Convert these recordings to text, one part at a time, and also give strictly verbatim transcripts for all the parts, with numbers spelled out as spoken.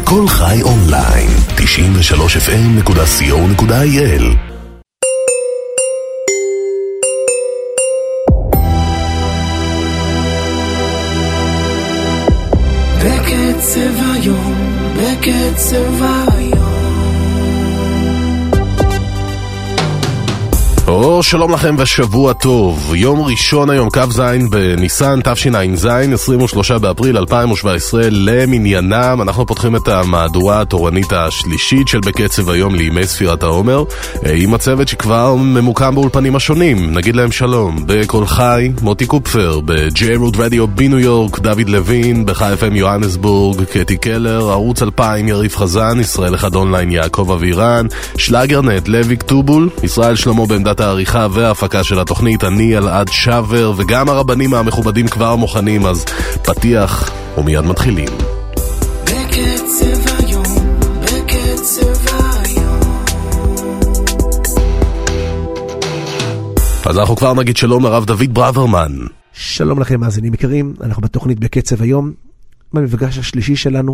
כל חי אונליין, תשעים ושלוש אף אם נקודה סי או נקודה איי אל. בקצב היום, בקצב היום. או שלום לכם ושבוע טוב. יום ראשון היום, כ"ז בניסן תשע"ז, עשרים ושלושה באפריל אלפיים שבע עשרה למניינם. אנחנו פותחים את המהדורה התורנית השלישית של בקצב היום לימי ספירת העומר, עם הצוות שכבר ממוקם באולפנים השונים. נגיד להם שלום: בכל חי, מוטי קופפר; ב-J Root Radio בניו יורק, דוד לוין; בחי אף אם יוהנסבורג, קטי קלר; ערוץ אלפיים, יריב חזן; ישראל אחד אונליין, יעקב אבירן; שלאגרנט, לוי כתובול; ישראל שלמה בעמדת העריכה וההפקה של התוכנית, אני אלעד שבר, וגם הרבנים המכובדים כבר מוכנים, אז פתיח ומיד מתחילים. בקצב היום, בקצב היום. אז אנחנו כבר נגיד שלום לרב דוד ברוורמן. שלום לכם מאזינים יקרים, אנחנו בתוכנית בקצב היום, במפגש השלישי שלנו.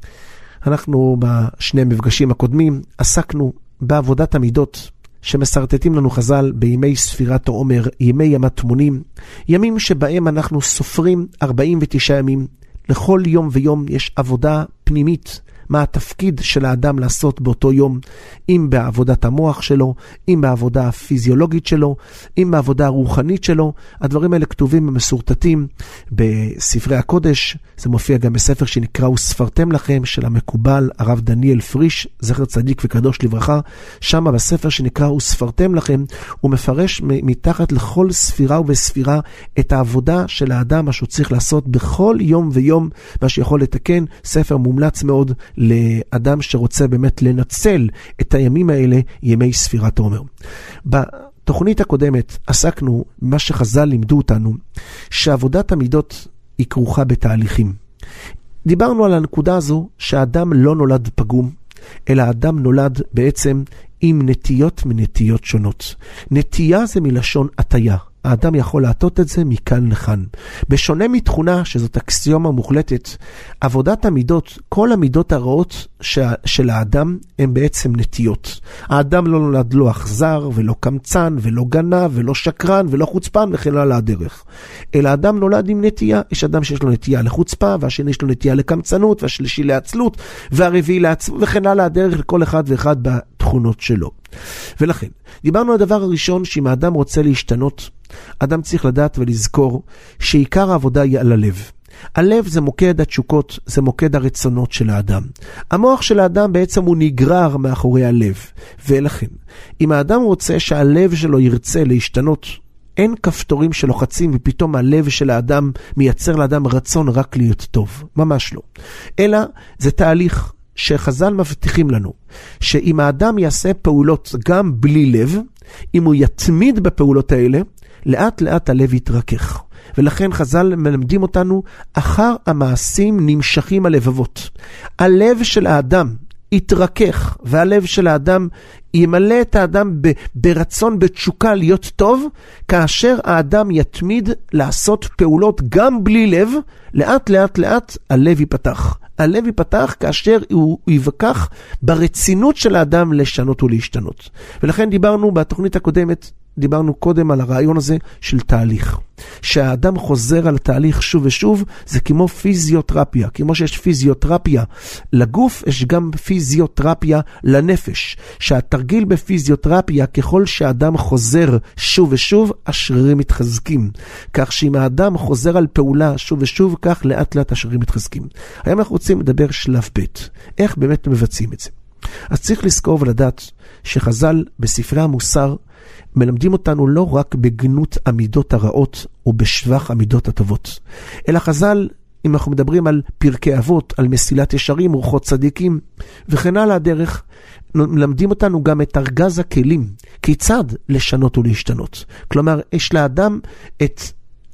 אנחנו בשני המפגשים הקודמים עסקנו בעבודת המידות שמסרטטים לנו חז"ל בימי ספירת העומר, ימי ימת תמונים, ימים שבהם אנחנו סופרים ארבעים ותשעה ימים. לכל יום ויום יש עבודה פנימית, מה התפקיד של האדם לעשות באותו יום, אם בעבודת המוח שלו, אם בעבודה הפיזיולוגית שלו, אם בעבודה הרוחנית שלו. הדברים האלה כתובים ומסורטטים בספרי הקודש. זה מופיע גם בספר שנקרא וספרתם לכם, של המקובל הרב דניאל פריש, זכר צדיק וקדוש לברכה. שם בספר שנקרא וספרתם לכם, הוא מפרש מתחת לכל ספירה וספירה את העבודה של האדם, מה שהוא צריך לעשות בכל יום ויום, מה שיכול לתקן. ספר מומלץ מאוד לאדם שרוצה באמת לנצל את הימים האלה, ימי ספירת העומר. בתוכנית הקודמת עסקנו במה שחז"ל לימדו אותנו, שעבודת המידות היא כרוכה בתהליכים. דיברנו על הנקודה הזו שהאדם לא נולד פגום, אלא האדם נולד בעצם עם נטיות מנטיות שונות. נטייה זה מלשון הטיה. האדם יכול לעשות את זה מכאן לכאן. בשונה מתכונה, שזאת אקסיומה מוחלטת, עבודת המידות, כל המידות הרעות של האדם הם בעצם נטיות. האדם לא נולד לא אכזר ולא קמצן ולא גנב ולא שקרן ולא חוצפן וכן הלאה הדרך. אלא האדם נולד עם נטייה. יש אדם שיש לו נטייה לחוצפה, והשני יש לו נטייה לקמצנות, והשלישי לעצלות, והרביעי לעצלות וכן הלאה הדרך, לכל אחד ואחד בתכונות שלו. ולכן, דיברנו על הדבר הראשון, שאם האדם רוצה להשתנות, אדם צריך לדעת ולזכור שעיקר העבודה היא על הלב. הלב זה מוקד התשוקות, זה מוקד הרצונות של האדם. המוח של האדם בעצם הוא נגרר מאחורי הלב. ולכן, אם האדם רוצה שהלב שלו ירצה להשתנות, אין כפתורים שלוחצים ופתאום הלב של האדם מייצר לאדם רצון רק להיות טוב. ממש לא. אלא זה תהליך שחז"ל מבטיחים לנו, שאם האדם יעשה פעולות גם בלי לב, אם הוא יתמיד בפעולות האלה, לאט לאט הלב יתרכך. ולכן חז"ל מלמדים אותנו, אחר המעשים נמשכים הלבבות. הלב של האדם יתרכך, והלב של האדם ימלא את האדם ב- ברצון, בתשוקה להיות טוב, כאשר האדם יתמיד לעשות פעולות גם בלי לב, לאט לאט לאט הלב ייפתח. הלב ייפתח כאשר הוא יבקח ברצינות של האדם לשנות ולהשתנות. ולכן דיברנו בתוכנית הקודמת, דיברנו קודם על הרעיון הזה של תהליך. שהאדם חוזר על תהליך שוב ושוב, זה כמו פיזיותרפיה. כמו שיש פיזיותרפיה לגוף, יש גם פיזיותרפיה לנפש. שהתרגיל בפיזיותרפיה, ככל שהאדם חוזר שוב ושוב, השרירים מתחזקים. כך שאם האדם חוזר על פעולה שוב ושוב, כך לאט לאט השרירים מתחזקים. היום אנחנו רוצים לדבר שלב ב', איך באמת מבצעים את זה. אז צריך לזכור ולדעת שחז"ל בספרי המוסר מלמדים אותנו לא רק בגנות המידות הרעות או בשבח המידות הטובות, אלא חז"ל, אם אנחנו מדברים על פרקי אבות, על מסילת ישרים, רוחות צדיקים וכן הלאה הדרך, מלמדים אותנו גם את ארגז הכלים, כיצד לשנות ולהשתנות. כלומר, יש לאדם את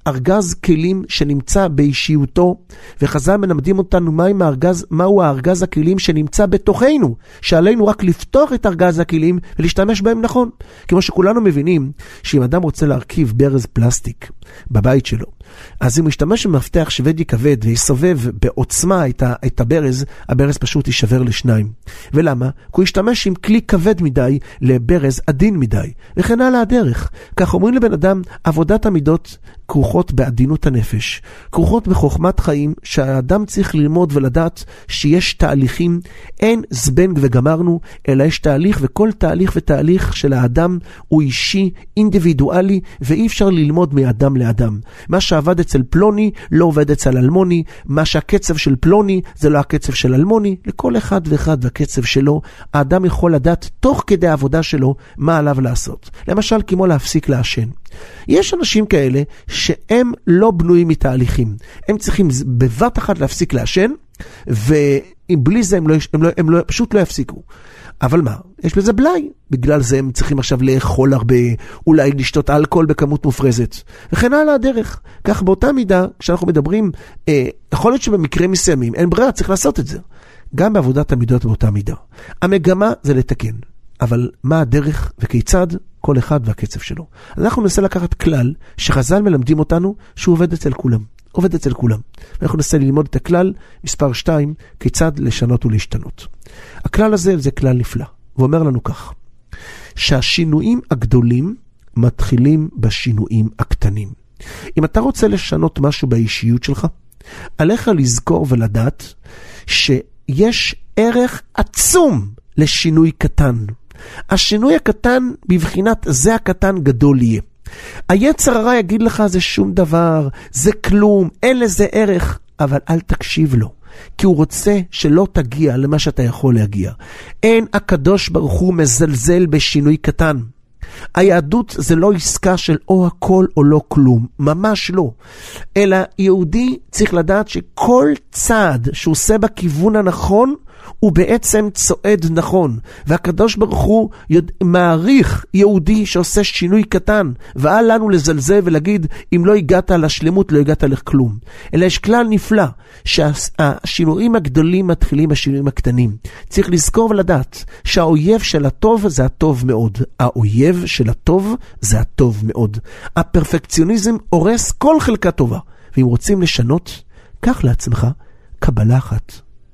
ארגז כלים שנמצא באישיותו, וחז"ל מלמדים אותנו מהו הארגז, מהו הארגז הכלים שנמצא בתוכנו, שעלינו רק לפתוח את ארגז הכלים ולהשתמש בהם נכון. כמו שכולנו מבינים שאם אדם רוצה להרכיב ברז פלסטיק בבית שלו, אז אם הוא ישתמש במפתח שבדי כבד ויסובב בעוצמה את, ה, את הברז, הברז פשוט יישבר לשניים. ולמה? כי הוא ישתמש עם כלי כבד מדי לברז עדין מדי, וכן הלאה הדרך. כך אומרים לבן אדם, עבודת המידות כרוכות בעדינות הנפש, כרוכות בחוכמת חיים, שהאדם צריך ללמוד ולדעת שיש תהליכים, אין זבנג וגמרנו, אלא יש תהליך, וכל תהליך ותהליך של האדם הוא אישי, אינדיבידואלי, ואי אפשר ללמוד מאדם לאדם. מה שעבד אצל פלוני לא עובד אצל אלמוני, מה שהקצב של פלוני זה לא הקצב של אלמוני, לכל אחד ואחד והקצב שלו, האדם יכול לדעת תוך כדי העבודה שלו מה עליו לעשות. למשל כמו להפסיק לעשן. יש אנשים כאלה שהם לא בנויים מתהליכים. הם צריכים בבת אחת להפסיק לעשן, ובלי זה הם, לא, הם, לא, הם לא, פשוט לא יפסיקו. אבל מה? יש בזה בלי. בגלל זה הם צריכים עכשיו לאכול הרבה, אולי לשתות אלכוהול בכמות מופרזת. וכן הלאה הדרך. כך באותה מידה, כשאנחנו מדברים, אה, יכול להיות שבמקרים מסוימים, אין ברירה, צריך לעשות את זה. גם בעבודת המידות באותה מידה. המגמה זה לתקן. אבל מה הדרך וכיצד? כל אחד והקצב שלו. אז אנחנו ננסה לקחת כלל שחז"ל מלמדים אותנו שהוא עובד אצל כולם. עובד אצל כולם. ואנחנו ננסה ללמוד את הכלל, מספר שתיים, כיצד לשנות ולהשתנות. הכלל הזה זה כלל נפלא. הוא אומר לנו כך, שהשינויים הגדולים מתחילים בשינויים הקטנים. אם אתה רוצה לשנות משהו באישיות שלך, עליך לזכור ולדעת שיש ערך עצום לשינוי קטן. השינוי הקטן בבחינת זה הקטן גדול יהיה. היצר הרע יגיד לך זה שום דבר, זה כלום, אין לזה ערך, אבל אל תקשיב לו, כי הוא רוצה שלא תגיע למה שאתה יכול להגיע. אין הקדוש ברוך הוא מזלזל בשינוי קטן. היהדות זה לא עסקה של או הכל או לא כלום, ממש לא. אלא יהודי צריך לדעת שכל צעד שהוא עושה בכיוון הנכון, הוא בעצם צועד נכון, והקדוש ברוך הוא יודע, מעריך יהודי שעושה שינוי קטן, ואל לנו לזלזל ולהגיד, אם לא הגעת לשלמות, לא הגעת לכלום. אלא יש כלל נפלא, שהשינויים הגדולים מתחילים בשינויים הקטנים. צריך לזכור ולדעת, שהאויב של הטוב זה הטוב מאוד. האויב של הטוב זה הטוב מאוד. הפרפקציוניזם הורס כל חלקה טובה. ואם רוצים לשנות, קח לעצמך קבלה אחת.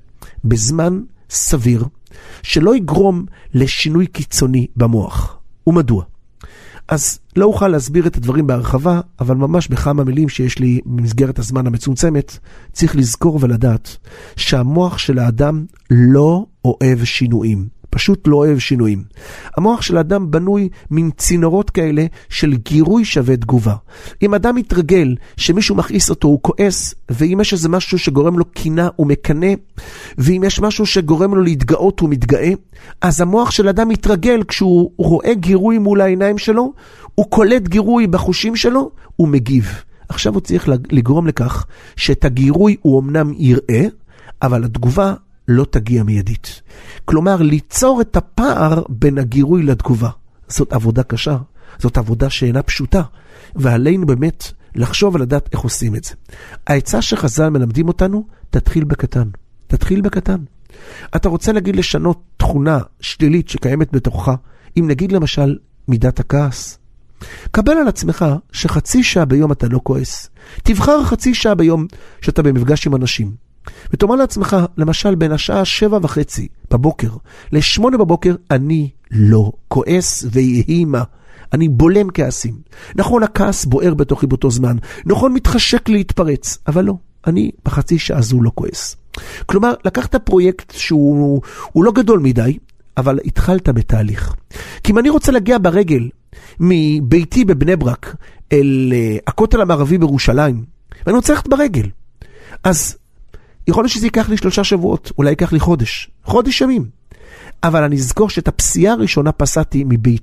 בזמן סביר, שלא יגרום לשינוי קיצוני במוח. ומדוע? אז לא אוכל להסביר את הדברים בהרחבה, אבל ממש בכמה מילים שיש לי במסגרת הזמן המצומצמת, צריך לזכור ולדעת שהמוח של האדם לא אוהב שינויים. פשוט לא אוהב שינויים. המוח של האדם בנוי מן צינורות כאלה של גירוי שווה תגובה. אם אדם מתרגל שמישהו מכעיס אותו הוא כועס, ואם יש איזה משהו שגורם לו קינה הוא מקנה, ואם יש משהו שגורם לו להתגאות הוא מתגאה, אז המוח של האדם מתרגל כשהוא רואה גירוי מול העיניים שלו, הוא קולט גירוי בחושים שלו, הוא מגיב. עכשיו הוא צריך לגרום לכך שאת הגירוי הוא אמנם יראה, אבל התגובה לא תגיע מיידית. כלומר, ליצור את הפער בין הגירוי לתגובה. זאת עבודה קשה, זאת עבודה שאינה פשוטה, ועלינו באמת לחשוב ולדעת איך עושים את זה. העצה שחז"ל מלמדים אותנו, תתחיל בקטן. תתחיל בקטן. אתה רוצה להגיד לשנות תכונה שלילית שקיימת בתוכך, אם נגיד למשל מידת הכעס. קבל על עצמך שחצי שעה ביום אתה לא כועס. תבחר חצי שעה ביום שאתה במפגש עם אנשים. ותאמר לעצמך, למשל, בין השעה שבע וחצי בבוקר לשמונה בבוקר, אני לא כועס ויהי מה. אני בולם כעסים. נכון, הכעס בוער בתוכי באותו זמן. נכון, מתחשק להתפרץ, אבל לא. אני בחצי שעה זו לא כועס. כלומר, לקחת פרויקט שהוא הוא לא גדול מדי, אבל התחלת בתהליך. כי אם אני רוצה להגיע ברגל מביתי בבני ברק אל הכותל המערבי בירושלים, ואני רוצה ללכת ברגל, אז יכול להיות שזה ייקח לי שלושה שבועות, אולי ייקח לי חודש, חודש ימים. אבל אני אזכור שאת הפסיעה הראשונה פסעתי מביתי.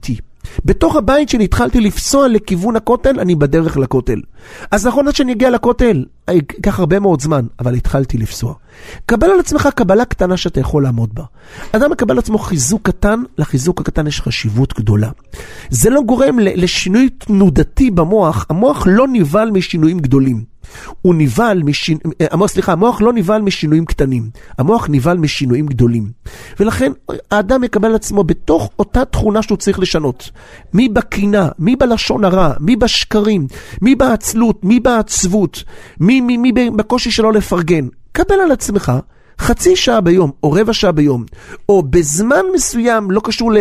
בתוך הבית שלי התחלתי לפסוע לכיוון הכותל, אני בדרך לכותל. אז נכון עד שאני אגיע לכותל, ייקח הרבה מאוד זמן, אבל התחלתי לפסוע. קבל על עצמך קבלה קטנה שאתה יכול לעמוד בה. אדם מקבל על עצמו חיזוק קטן, לחיזוק הקטן יש חשיבות גדולה. זה לא גורם לשינוי תנודתי במוח, המוח לא ניבל משינויים גדולים. הוא ניבל משינ... המוח, סליחה, המוח לא ניבל משינויים קטנים, המוח ניבל משינויים גדולים. ולכן האדם יקבל על עצמו בתוך אותה תכונה שהוא צריך לשנות. מי בקינה, מי בלשון הרע, מי בשקרים, מי בעצלות, מי בעצבות, מי, מי, מי בקושי שלו לפרגן. קבל על עצמך חצי שעה ביום, או רבע שעה ביום, או בזמן מסוים, לא קשור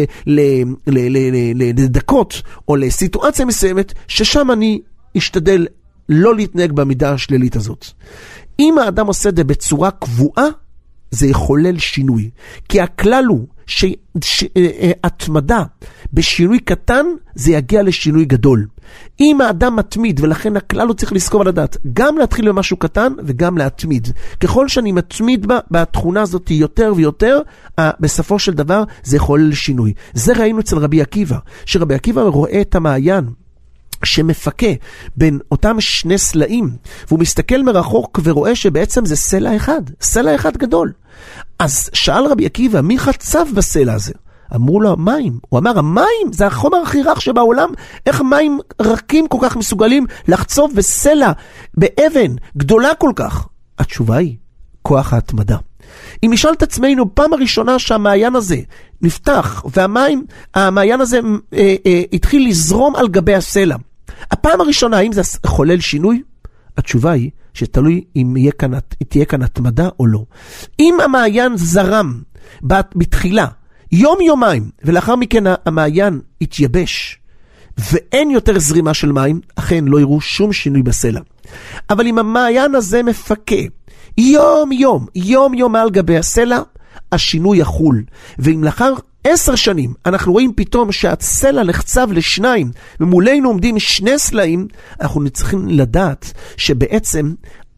לדקות, או לסיטואציה מסוימת, ששם אני אשתדל לא להתנהג במידה השלילית הזאת. אם האדם עושה את זה בצורה קבועה, זה יחולל שינוי. כי הכלל הוא שהתמדה בשינוי קטן, זה יגיע לשינוי גדול. אם האדם מתמיד, ולכן הכלל הוא צריך לזכור על הדעת, גם להתחיל במשהו קטן וגם להתמיד. ככל שאני מתמיד בה, בתכונה הזאת יותר ויותר, בסופו של דבר זה יחולל שינוי. זה ראינו אצל רבי עקיבא, שרבי עקיבא רואה את המעיין, שמפקה בין אותם שני סלעים, והוא מסתכל מרחוק ורואה שבעצם זה סלע אחד, סלע אחד גדול. אז שאל רבי עקיבא, מי חצב בסלע הזה? אמרו לו, המים. הוא אמר, המים זה החומר הכי רך שבעולם, איך מים רכים כל כך מסוגלים לחצוב בסלע, באבן גדולה כל כך? התשובה היא, כוח ההתמדה. אם נשאל את עצמנו, פעם הראשונה שהמעיין הזה נפתח, והמים, המעיין הזה אה, אה, התחיל לזרום על גבי הסלע, הפעם הראשונה, האם זה חולל שינוי? התשובה היא שתלוי אם יהיה כאן, תהיה כאן התמדה או לא. אם המעיין זרם בתחילה, יום יומיים, ולאחר מכן המעיין התייבש, ואין יותר זרימה של מים, אכן לא יראו שום שינוי בסלע. אבל אם המעיין הזה מפקה, יום יום, יום יום על גבי הסלע, השינוי יחול. ואם לאחר עשר שנים אנחנו רואים פתאום שהסלע נחצב לשניים, ומולנו עומדים שני סלעים, אנחנו צריכים לדעת שבעצם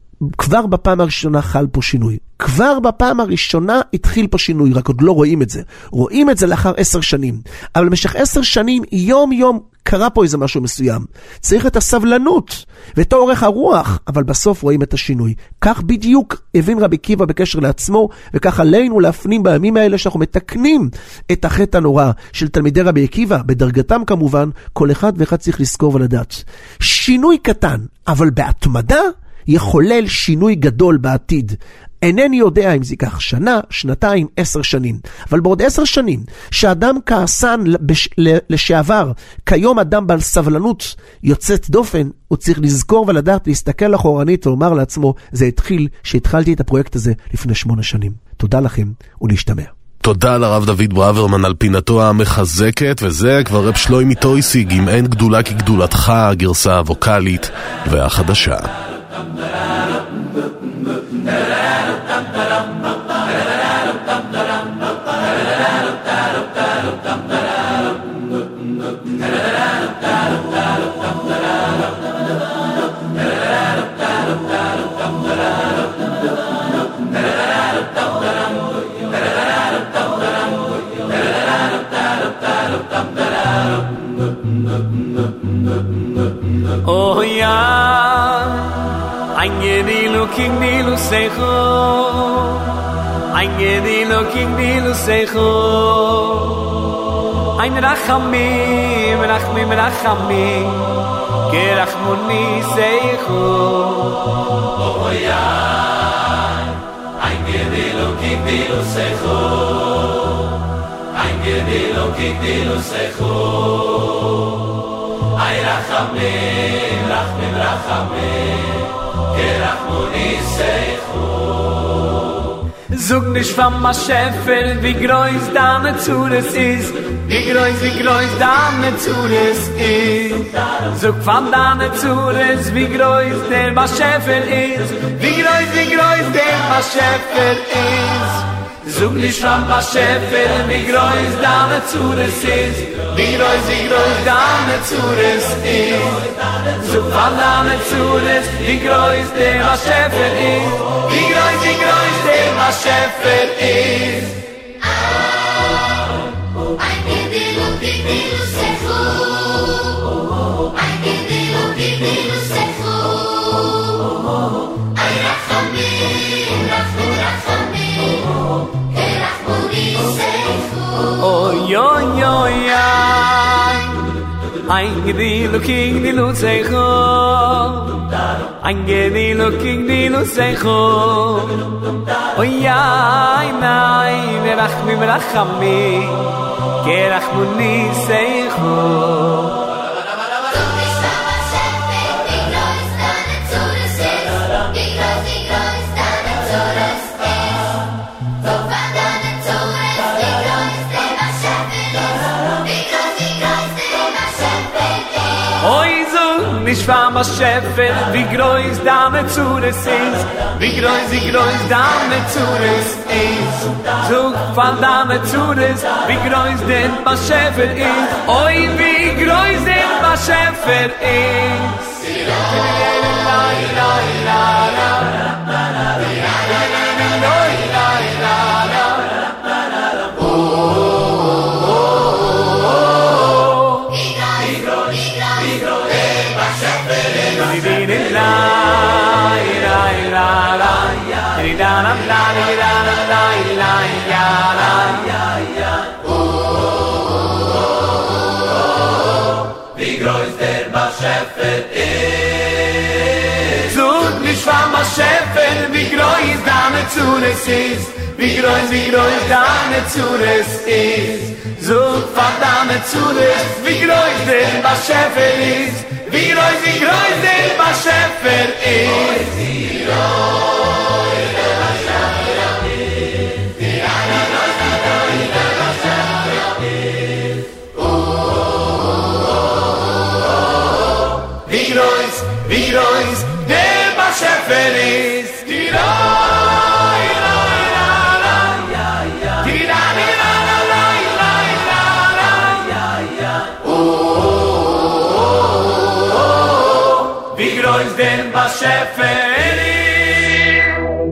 כבר בפעם הראשונה חל פה שינוי. כבר בפעם הראשונה התחיל פה שינוי, רק עוד לא רואים את זה. רואים את זה לאחר עשר שנים. אבל במשך עשר שנים, יום יום, קרה פה איזה משהו מסוים. צריך את הסבלנות ואת אורך הרוח, אבל בסוף רואים את השינוי. כך בדיוק הבין רבי עקיבא בקשר לעצמו, וכך עלינו להפנים בימים האלה שאנחנו מתקנים את החטא הנורא של תלמידי רבי עקיבא, בדרגתם כמובן, כל אחד ואחד צריך לזכור ולדעת. שינוי קטן, אבל בהתמדה, יחולל שינוי גדול בעתיד. אינני יודע אם זה ייקח שנה, שנתיים, עשר שנים. אבל בעוד עשר שנים, שאדם כעסן לשעבר, כיום אדם בעל סבלנות יוצאת דופן, הוא צריך לזכור ולדעת, להסתכל אחורנית ולומר לעצמו, זה התחיל שהתחלתי את הפרויקט הזה לפני שמונה שנים. תודה לכם ולהשתמע. תודה לרב דוד ברוורמן על פינתו המחזקת, וזה כבר רב שלוימי טויסיג עם אין גדולה כגדולתך, הגרסה הווקלית והחדשה. Oh yeah, I'm getting looking nilu secho, I'm getting looking nilu secho, I'm rachamim, rachamim, rachamim, kerachmoni secho. Oh yeah, I'm getting looking nilu secho, I'm getting looking nilu secho. Ay rachamim, rachamim, rachamim, kerachmoni seichu. Zug nicht von ma Schäfer, wie groß deine Zures ist, wie groß, wie groß deine Zures ist. Zug von deine Zures, wie groß der ma Schäfer ist, wie groß, wie groß der ma Schäfer ist. Zug nicht von ma Schäfer, wie groß deine Zures ist, wie groß, wie groß deine Zures ist. Zug von deine Zures, wie groß der ma Schäfer ist, wie groß, wie groß der ma Schäfer ist. I give you, give you, say. Angedilu kigdilu zeicho Angedilu kigdilu zeicho Oyay nay Nerachmi merachami Kerachmuni zeicho Ich war mal Schäfer, wie groß damit zu das ist, wie groß, wie groß damit zu das ist. So fall damit zu das, wie groß denn mal Schäfer ist. Oi, wie groß denn mal Schäfer ist. Wie groß der Schäfer ist. Sucht mich vom Schäfer, wie groß deine Zures ist. Wie groß, wie groß deine Zures ist. Sucht von deine Zures, wie groß der Schäfer ist. Wie groß, wie groß der Schäfer ist. Wie groß der Schäfer ist. Wie groß, wie groß der Schäfer ist. Wie groß, wie groß der Schäfer ist. Die la la la la ja ja. Die la la la la la la ja ja. Wie groß der Schäfer ist.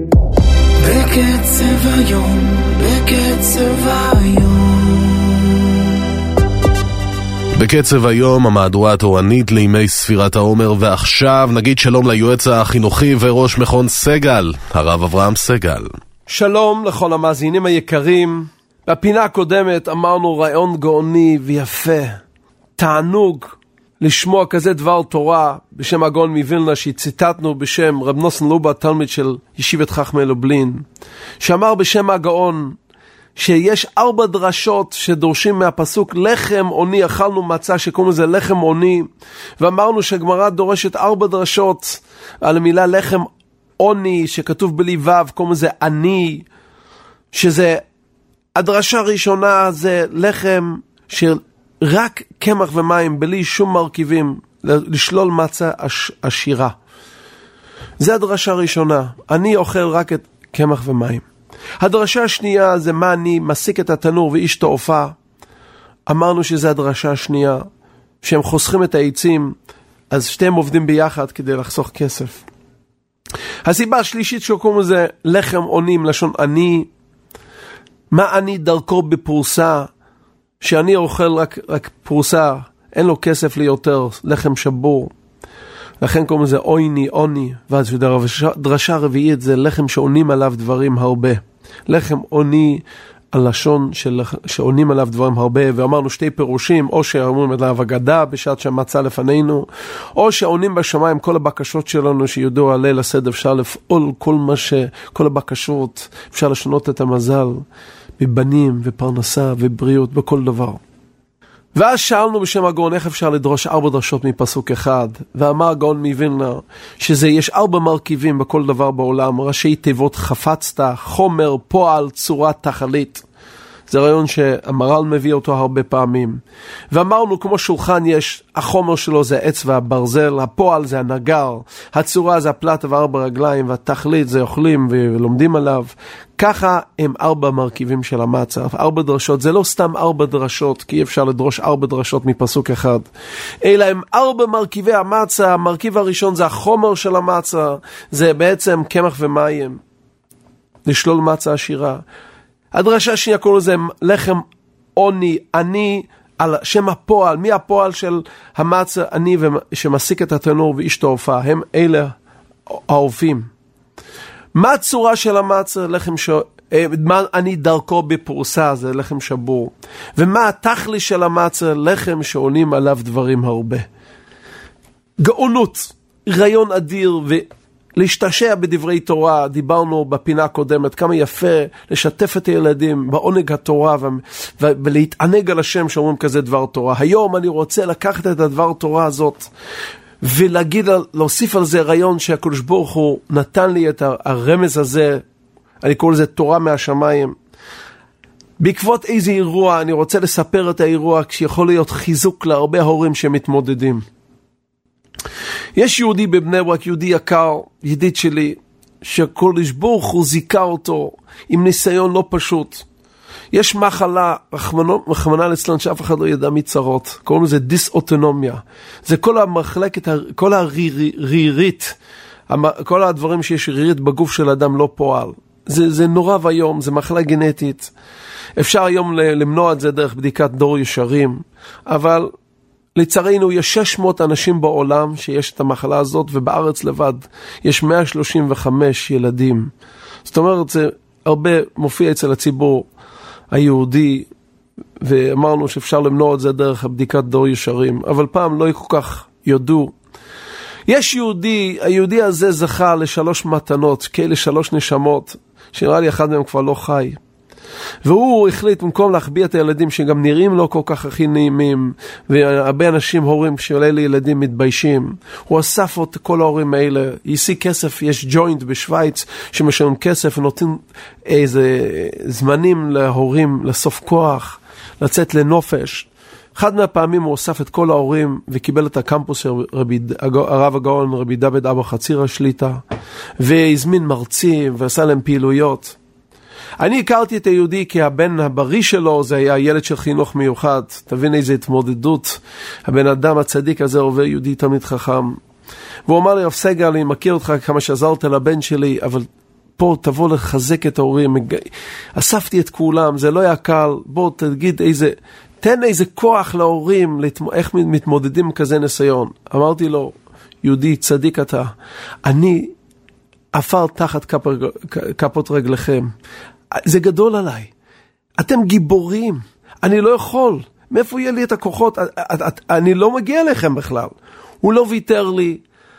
בקצב היום, בקצב היום. בקצב היום, המהדורה התורנית לימי ספירת העומר, ועכשיו נגיד שלום ליועץ החינוכי וראש מכון סגל, הרב אברהם סגל. שלום לכל המאזינים היקרים. בפינה הקודמת אמרנו רעיון גאוני ויפה, תענוג לשמוע כזה דבר תורה בשם הגאון מווילנה שציטטנו בשם רב נוסן לובה, תלמיד של ישיבת חכמי לובלין, שאמר בשם הגאון שיש ארבע דרשות שדורשים מהפסוק לחם עוני אכלנו מצה, שקוראים לזה לחם עוני, ואמרנו שהגמרא דורשת ארבע דרשות על המילה לחם עוני שכתוב בלי וו, קוראים לזה עני, שזה הדרשה הראשונה זה לחם של רק קמח ומים בלי שום מרכיבים, לשלול מצה עשירה. זה הדרשה הראשונה, אני אוכל רק את קמח ומים. הדרשה השנייה זה מה אני מסיק את התנור ואיש תעופה. אמרנו שזה הדרשה השנייה, שהם חוסכים את העצים, אז שתיהם עובדים ביחד כדי לחסוך כסף. הסיבה השלישית שקוראים לזה לחם עונים, לשון אני, מה אני דרכו בפורסה, שאני אוכל רק, רק פורסה, אין לו כסף ליותר, לחם שבור. לכן קוראים לזה עוני, עוני, ואז דרשה רביעית זה לחם שעונים עליו דברים הרבה. לחם עוני, הלשון של, שעונים עליו דברים הרבה, ואמרנו שתי פירושים, או שאומרים עליו אגדה בשעת שהמצא לפנינו, או שעונים בשמיים כל הבקשות שלנו שיודעו על ליל הסדר, אפשר לפעול כל מה ש... כל הבקשות, אפשר לשנות את המזל, בבנים ופרנסה ובריאות, בכל דבר. ואז שאלנו בשם הגאון איך אפשר לדרוש ארבע דרשות מפסוק אחד, ואמר הגאון מווילנה שזה יש ארבע מרכיבים בכל דבר בעולם, ראשי תיבות חפצת, חומר, פועל, צורה, תכלית. זה רעיון שהמר"ל מביא אותו הרבה פעמים. ואמרנו כמו שולחן יש, החומר שלו זה עץ והברזל, הפועל זה הנגר, הצורה זה הפלטה וארבע רגליים, והתכלית זה אוכלים ולומדים עליו. ככה הם ארבע מרכיבים של המצה, ארבע דרשות. זה לא סתם ארבע דרשות, כי אי אפשר לדרוש ארבע דרשות מפסוק אחד, אלא הם ארבע מרכיבי המצה. המרכיב הראשון זה החומר של המצה, זה בעצם קמח ומים, לשלול מצה עשירה. הדרשה השנייה קוראים לזה לחם עוני, אני, על שם הפועל, מי הפועל של המצה, אני שמסיק את התנור ואיש תעופה, הם אלה האופים. מה הצורה של המצה? לחם ש... מה אני דרכו בפורסה, זה לחם שבור. ומה התכלי של המצה? לחם שעונים עליו דברים הרבה. גאונות, רעיון אדיר ולהשתשע בדברי תורה. דיברנו בפינה הקודמת כמה יפה לשתף את הילדים בעונג התורה ו- ו- ולהתענג על השם שאומרים כזה דבר תורה. היום אני רוצה לקחת את הדבר תורה הזאת ולהגיד, להוסיף על זה רעיון שהקדוש ברוך הוא נתן לי את הרמז הזה, אני קורא לזה תורה מהשמיים. בעקבות איזה אירוע, אני רוצה לספר את האירוע כשיכול להיות חיזוק להרבה הורים שמתמודדים. יש יהודי בבני ברק, יהודי יקר, ידיד שלי, שהקדוש ברוך הוא זיכה אותו עם ניסיון לא פשוט. יש מחלה, רחמנא ליצלן, שאף אחד לא ידע מצרות, קוראים לזה דיסאוטונומיה. זה כל המחלקת, כל הרירית, כל הדברים שיש רירית בגוף של אדם לא פועל. זה, זה נורא ויום, זה מחלה גנטית. אפשר היום למנוע את זה דרך בדיקת דור ישרים, אבל לצערנו יש שש מאות אנשים בעולם שיש את המחלה הזאת, ובארץ לבד יש מאה שלושים וחמש ילדים. זאת אומרת, זה הרבה מופיע אצל הציבור היהודי, ואמרנו שאפשר למנוע את זה דרך הבדיקת דור ישרים, אבל פעם לא כל כך יודו. יש יהודי, היהודי הזה זכה לשלוש מתנות, כאלה שלוש נשמות, שנראה לי אחד מהם כבר לא חי. והוא החליט, במקום להחביא את הילדים שגם נראים לא כל כך הכי נעימים, והרבה אנשים, הורים שעולה לילדים מתביישים, הוא אסף את כל ההורים האלה, ישיא כסף, יש ג'וינט בשוויץ שמשלם כסף ונותנים איזה זמנים להורים לסוף כוח, לצאת לנופש. אחד מהפעמים הוא אסף את כל ההורים וקיבל את הקמפוס של רבי, הרב הגאון רבי דוד אבא חציר השליטה, והזמין מרצים ועשה להם פעילויות. אני הכרתי את היהודי כי הבן הבריא שלו זה היה ילד של חינוך מיוחד. תבין איזה התמודדות. הבן אדם הצדיק הזה עובר יהודי תמיד חכם. והוא אמר לי, רב סגל, אני מכיר אותך כמה שעזרת לבן שלי, אבל פה תבוא לחזק את ההורים. אספתי את כולם, זה לא היה קל. בוא תגיד איזה, תן איזה כוח להורים, איך מתמודדים כזה ניסיון. אמרתי לו, יהודי צדיק אתה, אני אפר תחת כפר, כפות רגליכם. זה גדול עליי. אתם גיבורים. אני לא יכול. מאיפה יהיה לי את הכוחות? אני לא מגיע לכם בכלל. הוא לא ויתר לי.